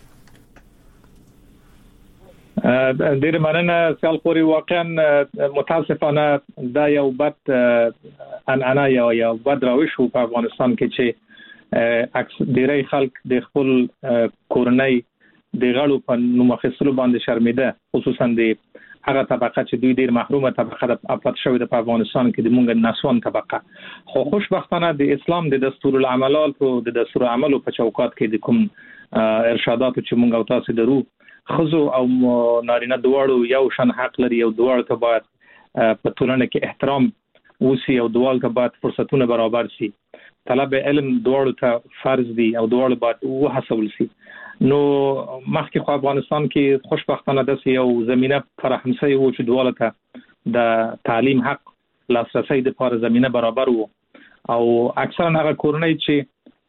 ډیر مننه سیال خوري. واقعا متاسفانه دا یو بد انعنه یا یو بد روش په افغانستان کې چې اکثر ډیری خلک د خپل کورنۍ د غړو په نوم اخیستلو باندې شرمېده، خصوصا د هغه طبقه چې دوی ډیر محرومه طبقه د افات شوی د افغانستان کې د مونږ نسوان طبقه. خو خوشبختانه د اسلام د دستور العملات او د دستور عملو په چوکاټ کې د کوم ارشادات چې مونږ او تاسو درو خزو او نارینه دواړو یو شان حق لري او دواړو ته باید په ټولنه کې احترام وسی او دواړو ته باید فرصتونه برابر شي. طلب علم دواړو ته فرض دي او دواړو باید وهڅول شي. نو مخکې خو افغانستان کې خوشبختانه د یو زمينه فراهم شوی و چې دواړو ته د تعلیم حق لاسرسي د لپاره زمينه برابر وو او اکثرا هغه کورنۍ چې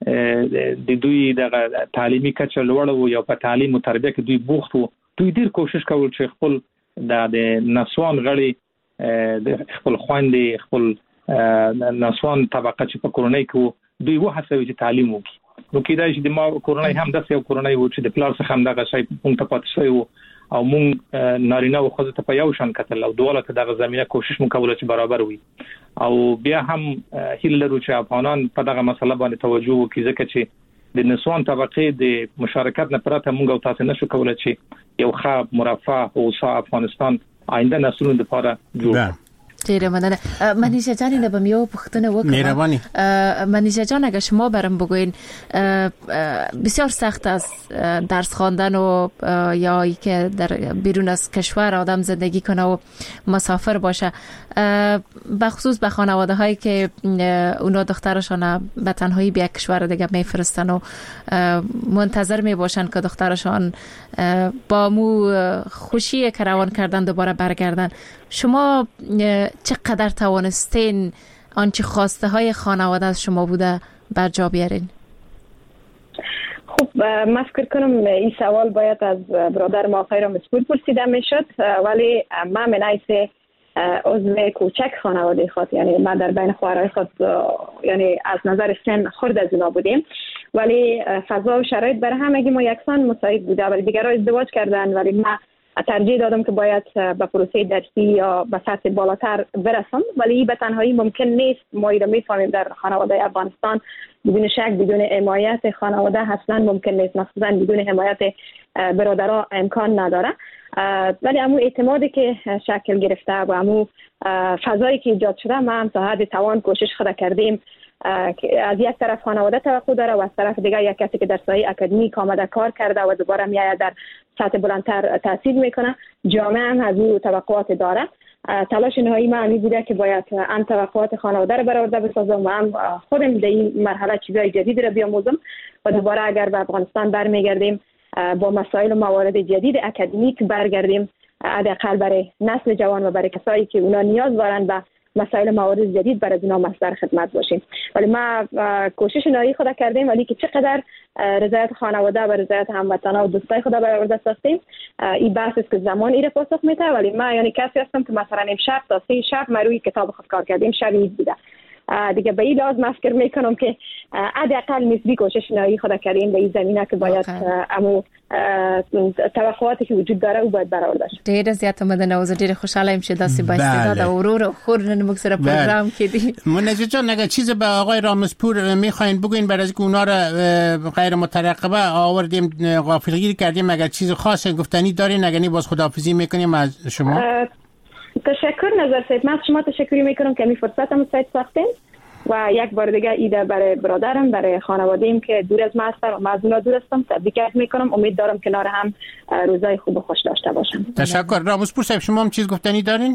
د دوی د تعلیمي کچه لوړه و یا په تعلیم او تربیه کې دوی بوخت وو، دوی ډیر کوشش کول چې خپل د نسوان غړي د خپل خويندې خپل نسوان طبقه چې په کورنۍ کې دوی وهڅوي چې تعلیم وکړي. نو کېدای شي د ما کورنۍ هم داسې یو کورنۍ و چې د پلار څخه هم دغه شی مونږ ته پاتې شوی و او مونږ نارینه او ښځو ته په یو شان کتل او دواړه ته دغه زمينه کوشش مو کوله چې برابر وي او بیا هم هیله لرو چې افغانان په دغه مسله باندې توجه وکړي، ځکه چې د نسوان طبقه د مشارکت نه پرته مونږ او تاسو نشو کولای چې یو ښه مرفه او صاف افغانستان آینده نسلونو لپاره جوړ. ډیره مننه. منیژه جان اینه بهم یو پختنه وکړم. مهربانی. منیژه جان اگه شما برام بگوین بسیار سخت است درس خواندن و یا ای که در بیرون از کشور آدم زندگی کنه و مسافر باشه، بخصوص به خانواده هایی که اونا دخترشان به تنهایی به یک کشور دیگه میفرستن و منتظر می باشن که دخترشان با مو خوشی کروان کردن دوباره برگردن. شما چقدر توانستین آنچه خواسته های خانواده از شما بوده بر جا بیارین؟ خب من فکر کنم این سوال باید از برادر ما آقای رامسپور پرسیده میشد، ولی من من حیث عضو کوچک خانواده خود، یعنی من در بین خواهرای خود یعنی از نظر سن خرد از اینا بودیم، ولی فضا و شرایط برای همگی ما یکسان مساعد بوده، ولی دیگرها ازدواج کردن ولی من ترجیح دادم که باید به پروسه درسی یا به سطح بالاتر برسم، ولی به تنهایی ممکن نیست. ما اینا میفهمیم در خانواده افغانستان بدون شک بدون حمایت خانواده اصلا ممکن نیست، مخصوصا بدون حمایت برادرها امکان نداره. ولی امو اعتمادی که شکل گرفته و امو فضایی که ایجاد شده ما هم تا حد توان کوشش خود کردیم که از یک طرف خانواده توقع داره و از طرف دیگه یک کسی که در سایه اکادمیک آمده کار کرده و دوباره میاد در سطح بلندتر تحصیل میکنه، جامعه هم از او توقعات داره. تلاش نهایی من همی بوده که باید هم توقعات خانواده رو برآورده بسازم و هم خودم در این مرحله چیزهای جدید رو بیاموزم و دوباره اگر به افغانستان برمیگردیم با مسائل و موارد جدید اکادمیک برگردیم، حداقل برای نسل جوان و برای کسایی که اونا نیاز دارن به مسائل موارد جدید برای اونا مصدر خدمت باشیم. ولی ما کوشش نهایی خود کردیم، ولی که چقدر رضایت خانواده و رضایت هموطنا و دوستای خود برآورده ساختیم این بحث است که زمان ایره پاسخ میده. ولی ما یعنی کسی هستم که مثلا امشب تا سه شب ما روی کتاب خود کار کردیم، شب عید بوده دیگه. به این لازم فکر میکنم که حداقل نسبی کوشش نهایی خود کردیم به این زمینه که باید امو توقعاتی که وجود داره او باید برآورده شه. ډیر زیات مدنه او ډیر خوشاله یم چې داسې با استعداد او ورور او خور نن موږ سره پروګرام کړي. منجه جان اگه چیز به آقای رامسپور میخواین بگوین برای اینکه اونا رو غیر مترقبه آوردیم غافلگیر کردیم، اگر چیز خاص گفتنی دارین اگه نی باز خداحافظی میکنیم از شما. تشکر نظر صاحب. من شما تشکری میکنم که می فرصت هم سایت ساختین و یک بار دیگه ایده برای برادرم، برای خانواده‌ام که دور از ما هستن و من از اونا دور هستم تبریک میکنم. امید دارم کنار هم روزای خوب و خوش داشته باشم. تشکر. راموزپور صاحب شما هم چیز گفتنی دارین؟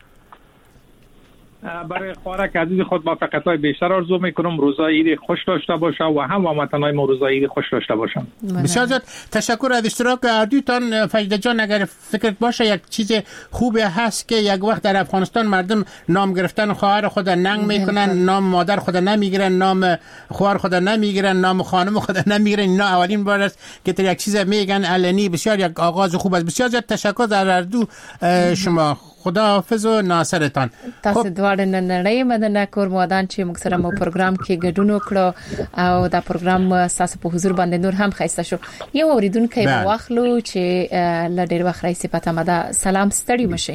برای خوارک عزیز خود موفقیت‌های بیشتر آرزو میکنم، روزای عید خوش داشته باشه و هم هموطنان ما روزای عید خوش داشته باشن. بسیار زیاد تشکر از اشتراک اردویتان. فریده جان اگر فکرت باشه یک چیز خوبی هست که یک وقت در افغانستان مردم نام گرفتن خواهر خود ننگ میکنن، نام مادر خود نمیگیرن، نام خواهر خود نمیگیرن، نام خانم خود نمیگیرن، اینا اولین بار است که یک چیز میگن علنی. بسیار یک آغاز خوب است. بسیار زیاد تشکر در اردو شما. خداحافظ و ناصرتان. تاسو دواړه نننۍ مدنه کور مودان چې موږ سره مو پروګرام کې ګډون وکړو او دا پروګرام تاسو په حضور باندې نور هم خیسته شو. یو اوریدونکو په واخلو چې ل ډېر وخت راځي پته مده. سلام، ستړي مشي.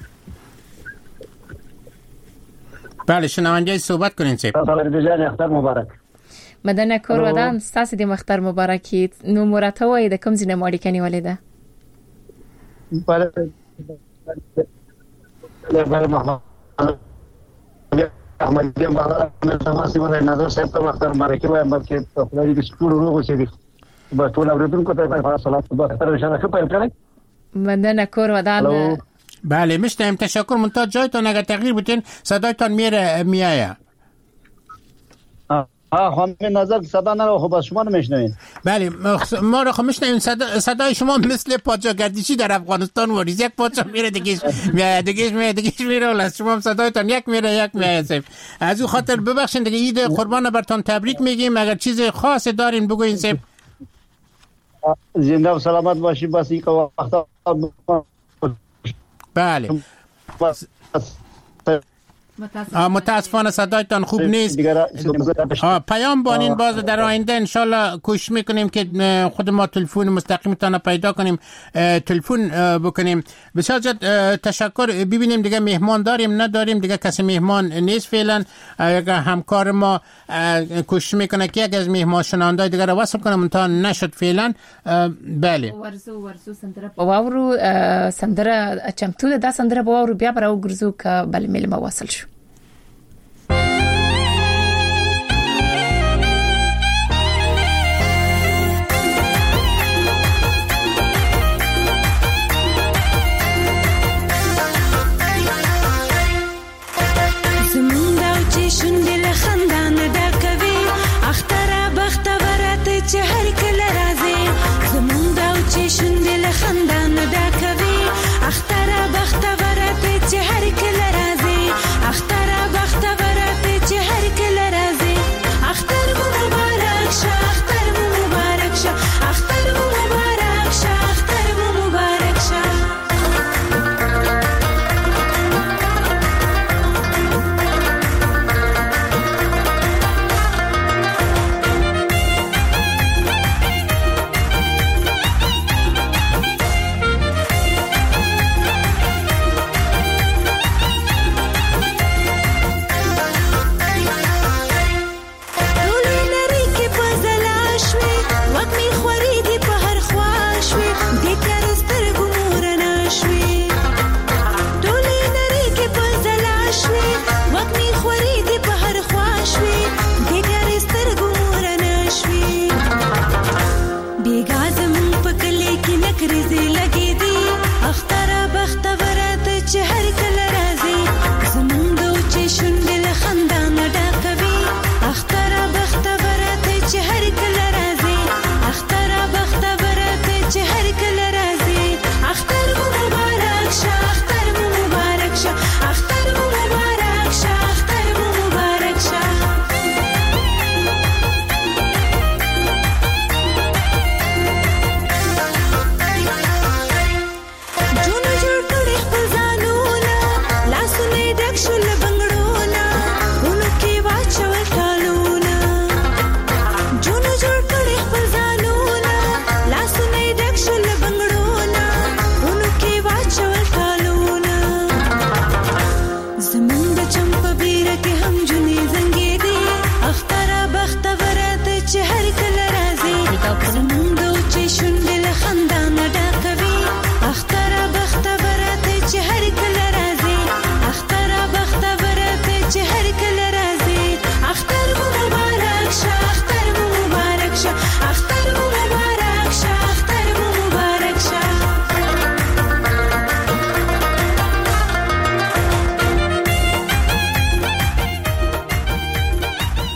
بله شنونده صحبت کنین سیب. اختر مبارک. مدنه کور ودان تاسو د مختر مبارکي. نو مرته وای د کوم ځینې ماړی کني ولیده؟ بله محمد احمد جان بغا تماسي باندې نظر صاحب ته وخت مبارکي وایم بلکې په خپل کې ټول روغ اوسئ. په ټول اوریدونکو ته په صلوات و برکت ان شاء الله پیل مدنه کور ودان. بله میشنم. تشکر. منتها جایتان اگر تغییر بتین صدایتان میره میایه. آه هم نظر صدا نرو خب از شما نمیشنوین. بله ما رو خب میشنویم. صدا صدای شما مثل پادشاه گردشی در افغانستان وریز، یک پادشاه میره دیگه میاد دیگه میاد دیگه میره ولی شما صدایتان یک میره یک میاد. از اون خاطر ببخشید دیگه عید قربان براتون تبریک میگیم. اگر چیز خاصی دارین بگوین سیب. زنده و سلامت باشی. بس یک وقت. بله متاسفانه صدایتان خوب نیست. پیام بانین باز در آینده انشالله کوشش میکنیم که خود ما تلفن مستقیمتان پیدا کنیم، تلفن بکنیم. بسیار زیاد تشکر. ببینیم دیگه مهمان داریم نداریم. دیگه کسی مهمان نیست فعلا. اگر همکار ما کوشش میکنه که یک از مهمان شنوندای دیگه رو وصل کنه منتها نشد فعلا. بله ورزو ورزو سندره باورو سندره چمتو ده سندره باورو بیا برو ګرځو ک بل مل ما وصل شو.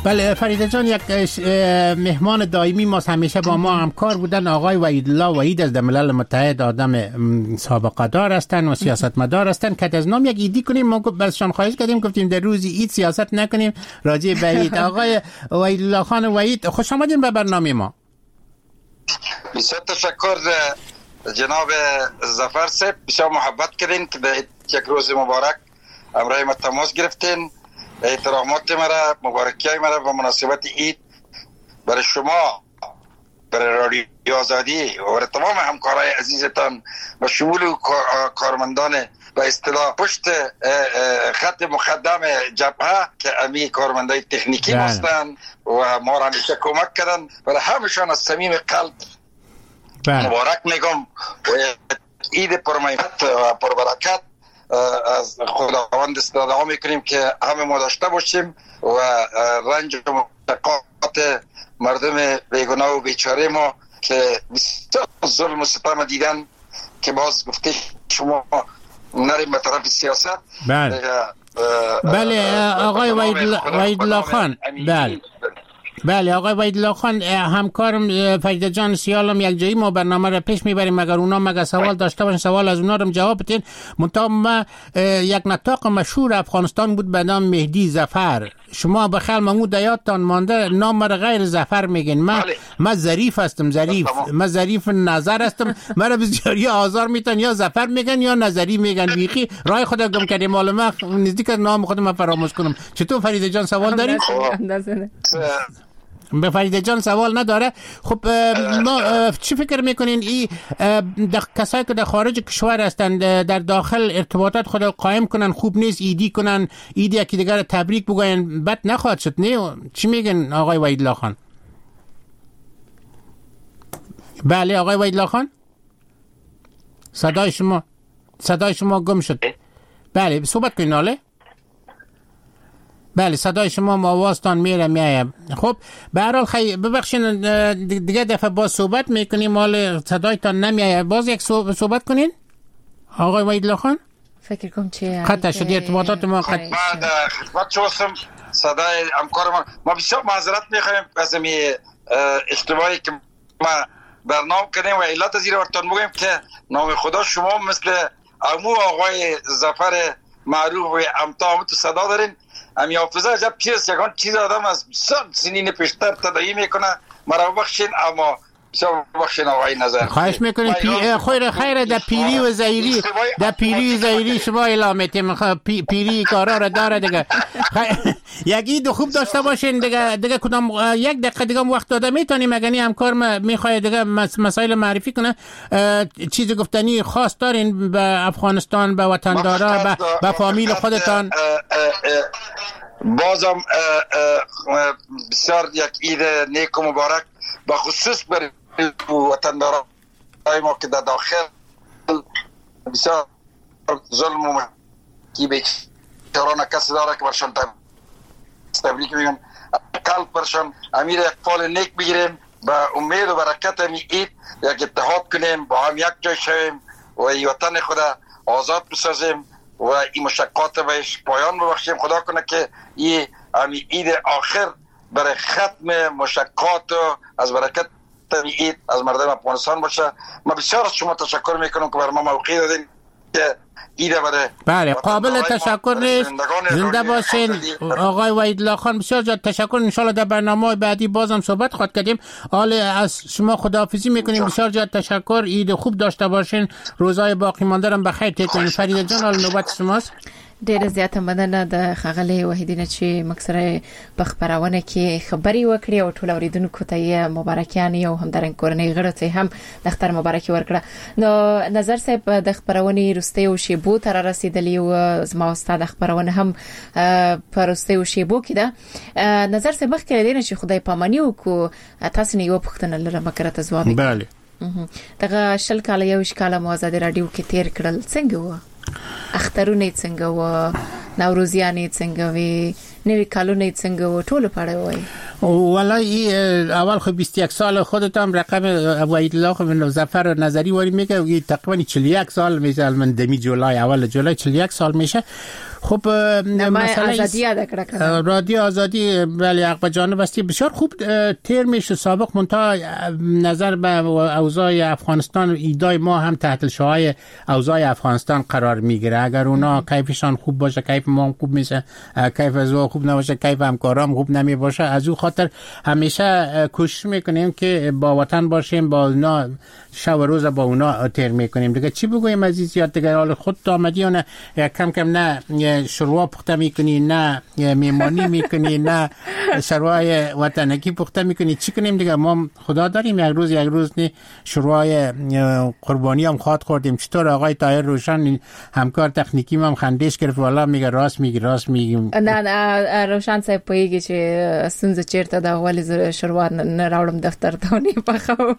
بله فرید جان، یک مهمان دائمی ما همیشه با ما همکار بودن، آقای وحید الله وحید از ملل متحد، آدم سابقه دار هستن و سیاستمدار هستن. که از نام یک ایدی کنیم، ما بازشان خواهش کردیم، گفتیم در روزی عید سیاست نکنیم راجع به عید. آقای وحید الله خان وحید، خوش آمدین به برنامه ما. بسیار تشکر جناب ظفر صاحب، بسیار محبت کردین که در یک روز مبارک امرای ما تماس گرفتین. احترامات مرا، مبارکی‌های مرا به مناسبت عید برای شما، برای رادیو آزادی و برای تمام همکارای عزیزتان و شمول کارمندان به اصطلاح پشت خط مقدم جبهه که امی کارمندای تکنیکی هستند و ما را همیشه کمک کردن، برای همشان از صمیم قلب مبارک میگم و عید پرمحبت و پربرکت از خداوند استدعا میکنیم که همه ما داشته باشیم و رنج و مشقات مردم بیگناه و بیچاره ما که بسیار ظلم و ستم دیدن که باز گفته شما نریم به طرف سیاست. بله بله آقای وحید الله خان، بله بله آقای وحید الله خان، همکارم فرید جان سیالم یک جایی ما برنامه را پیش میبریم، مگر اونا مگر سوال داشته باشن سوال از اونا رو جواب بدین. منتها ما یک نطاق مشهور افغانستان بود به نام مهدی ظفر، شما به خیال ممو دیاتان مانده نام را غیر ظفر میگین. من من ظریف هستم، ظریف من ظریف نظر هستم، مرا بسیاری آزار میتن یا ظفر میگن یا نظری میگن. بیخی رای خدا گم کردیم، معلومه نزدیک نام خودم فراموش کنم. چطور فرید جان سوال دارید؟ به فرید جان سوال نداره. خب ما چی فکر میکنین این کسایی که در خارج کشور هستند در داخل ارتباطات خود قائم کنن خوب نیست؟ ایدی کنن، ایدی یکی دیگر تبریک بگوین، بد نخواهد شد نه؟ چی میگن آقای وحید الله خان؟ بله آقای وحید الله خان، صدای شما صدای شما گم شد. بله صحبت کنین. حاله بله صدای شما آوازتان میره میایه. خب به هر حال خیلی ببخشین دیگه دفعه باز صحبت میکنیم، مال صدایتان نمیایه، باز یک صحبت کنین آقای وحید الله خان. فکر کنم چه قطع شد ارتباطات ما. قطع بعد خدمت شوستم صدای همکار ما ما بسیار معذرت میخوایم از این اشتباهی که ما برنامه کردیم و علت زیر ورتون بگیم که نام خدا شما مثل امو آقای ظفر معروف و امتا تو صدا دارین. امی حافظه عجب چیز یکان چیز آدم از بسیار سنین پیشتر تدایی میکنه. مرا بخشین اما بسیار بخشین آقای نظر خواهش میکنیم. پی... خیر خیر در پیری و زیری در پیری و زیری شما علامتیم پی... پیری کارا را داره دیگه. خ... یکی دو خوب داشته باشین دیگه. دیگه کدام یک دقیقه دیگه وقت داده میتونیم اگه همکار میخواد دیگه مسائل معرفی کنه، چیز گفتنی خاص دارین به افغانستان، به وطندارا، به به فامیل خودتان؟ بازم بسیار یک عید نیک و مبارک به خصوص برای وطندارای ما که در داخل بسیار ظلم و کی بیچاران کسی داره که برشان تبریک میگم. قلب برشان امیر اقبال نیک بگیریم، به امید و برکت همی عید یک اتحاد کنیم، با هم یک جای شویم و این وطن خود آزاد بسازیم و این مشقات بهش پایان ببخشیم. خدا کنه که این همی عید آخر برای ختم مشقات و از برکت عید از مردم افغانستان باشه. ما بسیار از شما تشکر میکنم که بر ما موقعی دادین که عید برای بله قابل تشکر نیست. زنده باشین آقای وحید الله خان، بسیار زیاد تشکر. ان شاء الله در برنامه بعدی بازم صحبت خواهد کردیم. حال از شما خداحافظی میکنیم، بسیار زیاد تشکر. عید خوب داشته باشین، روزهای باقی مانده را بخیر تیر کنین. فرید جان حال نوبت شماست. ډېر زیاته مننه د ښاغلي وحیدینه چې موږ سره په خپرونه کې خبرې وکړې او ټول اوریدونکو ته یې مبارکیانې او همدارنګه کورنۍ غړو ته هم د اختر مبارکي ورکړه. نو نظر صاحب د خپرونې وروستیو شیبو ته رارسېدلي او زما او ستا د خپرونه هم په وروستیو شیبو کې ده. نظر صاحب مخکې له دې نه چې خدای پاماني وکړو تاسو نه یو پوښتنه لرم که راته ځواب وکړئ. بله دغه شل کاله یو ویشت کاله مو ازادي راډیو کې تیر کړل، څنګه و؟ اخترونه څنګه و؟ نوروزیانې څنګه وي؟ نوی کالونه څنګه و؟ ټول په اړه وایي. والله اول خو بیست و یک سال خودت هم رقم وحید الله خان ظفر نظری واری میگه تقریبا چهل و یک سال میشه. من دمی جولای اول جولای چهل و یک سال میشه خب مسئله آزادی یاد کړه رادیو آزادی ولی حق جانب است بسیار خوب تیر میشه سابق منتها نظر به اوضاع افغانستان ایدای ما هم تحت الشعاع اوضاع افغانستان قرار میگیره. اگر اونا کیفشان خوب باشه کیف ما خوب میشه، کیف از او خوب نباشه کیف همکارام خوب نمی باشه. از او خاطر همیشه کوشش میکنیم که با وطن باشیم، با اونا شب و روز با اونا تیر میکنیم. دیگه چی بگویم عزیز یاد دیگه حال خود آمدی و نه کم کم نه شروع پخته میکنی نه میمانی میکنی نه شروع وطنکی پخته میکنی. چی کنیم دیگه؟ ما خدا داریم یک روز یک روز نی شروع قربانی هم خواد خوردیم. چطور آقای طاهر روشن همکار تکنیکی هم خندش گرفت والا میگه راست میگی راست میگیم. نه نه روشن صاحب پویږي چې سنځ چیرته دا ولې شروع نه راوړم دفتر ته نه پخو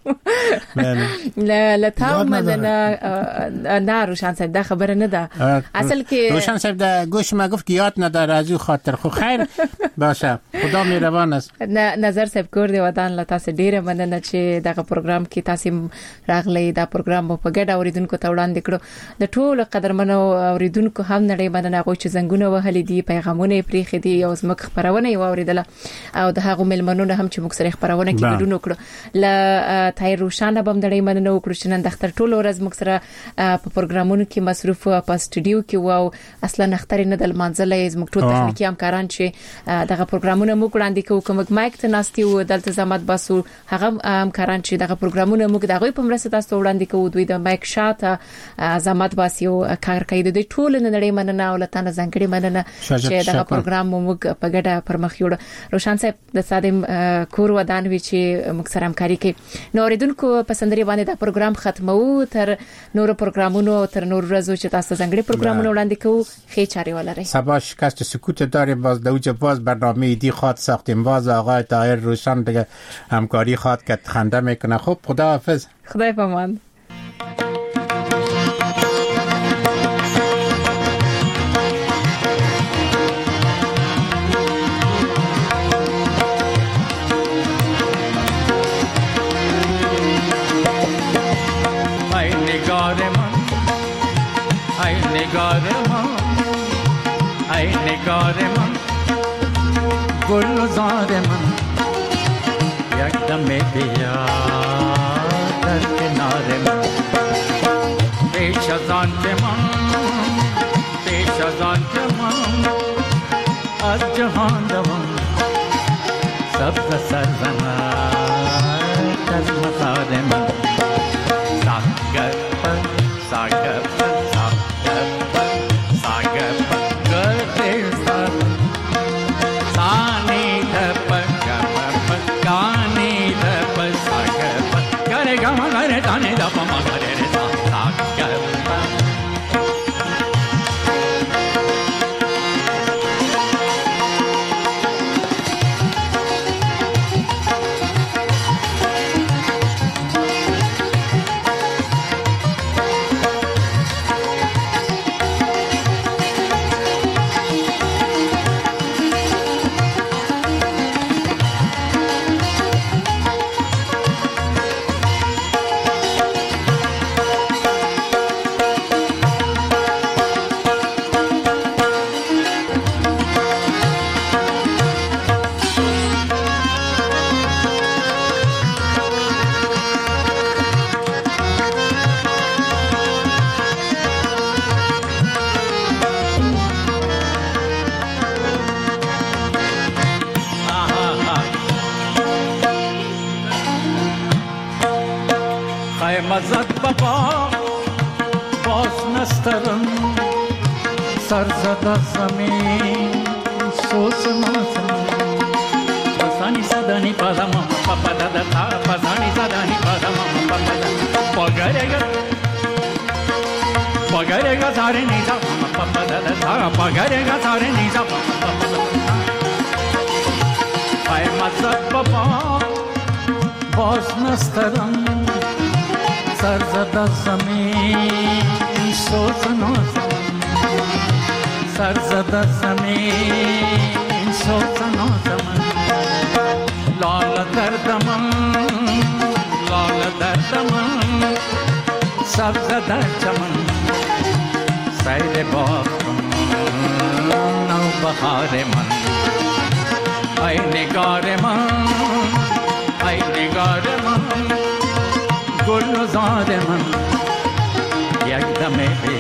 لا لا تا مننه نه روشن صاحب دا خبره نه ده اصل کې روشن صاحب دا گوش ما گفت یاد نداره از او خاطر خو خیر باشه خدا مهربان است. نه نظر صاحب کور دی ودان لا تاسو ډیره مننه چې دغه پروګرام کې تاسو راغلی. دا پروګرام په ګډه اوریدونکو ته وړاندې کړو. د ټولو قدرمنو اوریدونکو هم نړۍ مننه غوښ چې زنګونه وهلي دي پیغامونه پرې خدي او زمک خبرونه یو اوریدله او د هغه ملمنونو هم چې موږ سره خبرونه کې ګډون وکړو. ل تای روشانه بم نړۍ مننه وکړو چې نن د اختر ټولو ورځ موږ سره په پروګرامونو کې مصروف په استودیو کې وو. اصلا اختر نه د منځلې زموږ ټول تخنیکی همکاران چې دغه پروګرامونه موږ وړاندې کوو کوم مایک ته ناستي و دلته زحمت باسو هغه همکاران چې دغه پروګرامونه موږ دغه په مرسته تاسو وړاندې کوو. دوی د مایک شاته زحمت باسي او کار کوي. د ټول نړۍ مننه او لته ځانګړي مننه چې دغه پروګرام موږ په ګډه پرمخ یوړ. روشن صاحب د سادم کور ودان وی چې موږ سره همکاري کوي. نو اوریدونکو پسندري باندې دا پروګرام ختمو تر نور پروګرامونو تر نور ورځو چې تاسو ځانګړي پروګرامونه وړاندې کوو خې چاري ولري. سبا شکست سکوت داریم باز دوج باز برنامه دی خواد ساختیم باز آقای طاهر روشن دیگه همکاری خواد که خنده میکنه. خب خداحافظ. خدای پامان. نگار من ای نگار من گلزار من یک دم بیا در کنار من پیش از آن که من پیش از آن که من از جهان دوم سبز سرزنت از مزار من ساگر پر ساگر پر Dane da pama gare re sa sa ga مزد بابا باز نسترم سرزده زمین سوز نازم پسانی صدانی پادم پاپا دادا تا پسانی صدانی پادم پاپا دادا پاگرگا پاگرگا ساره نیزا پاپا دادا تا پاگرگا ساره نیزا پاپا دادا ای مزد بابا باز نسترم سرزده زمین سوز نازم سرزده زمین سوز نازم لال دردم لال دردم سبز در چمن سیر باغ بخار من ای نگار من ای نگار من گل و زار من یک دم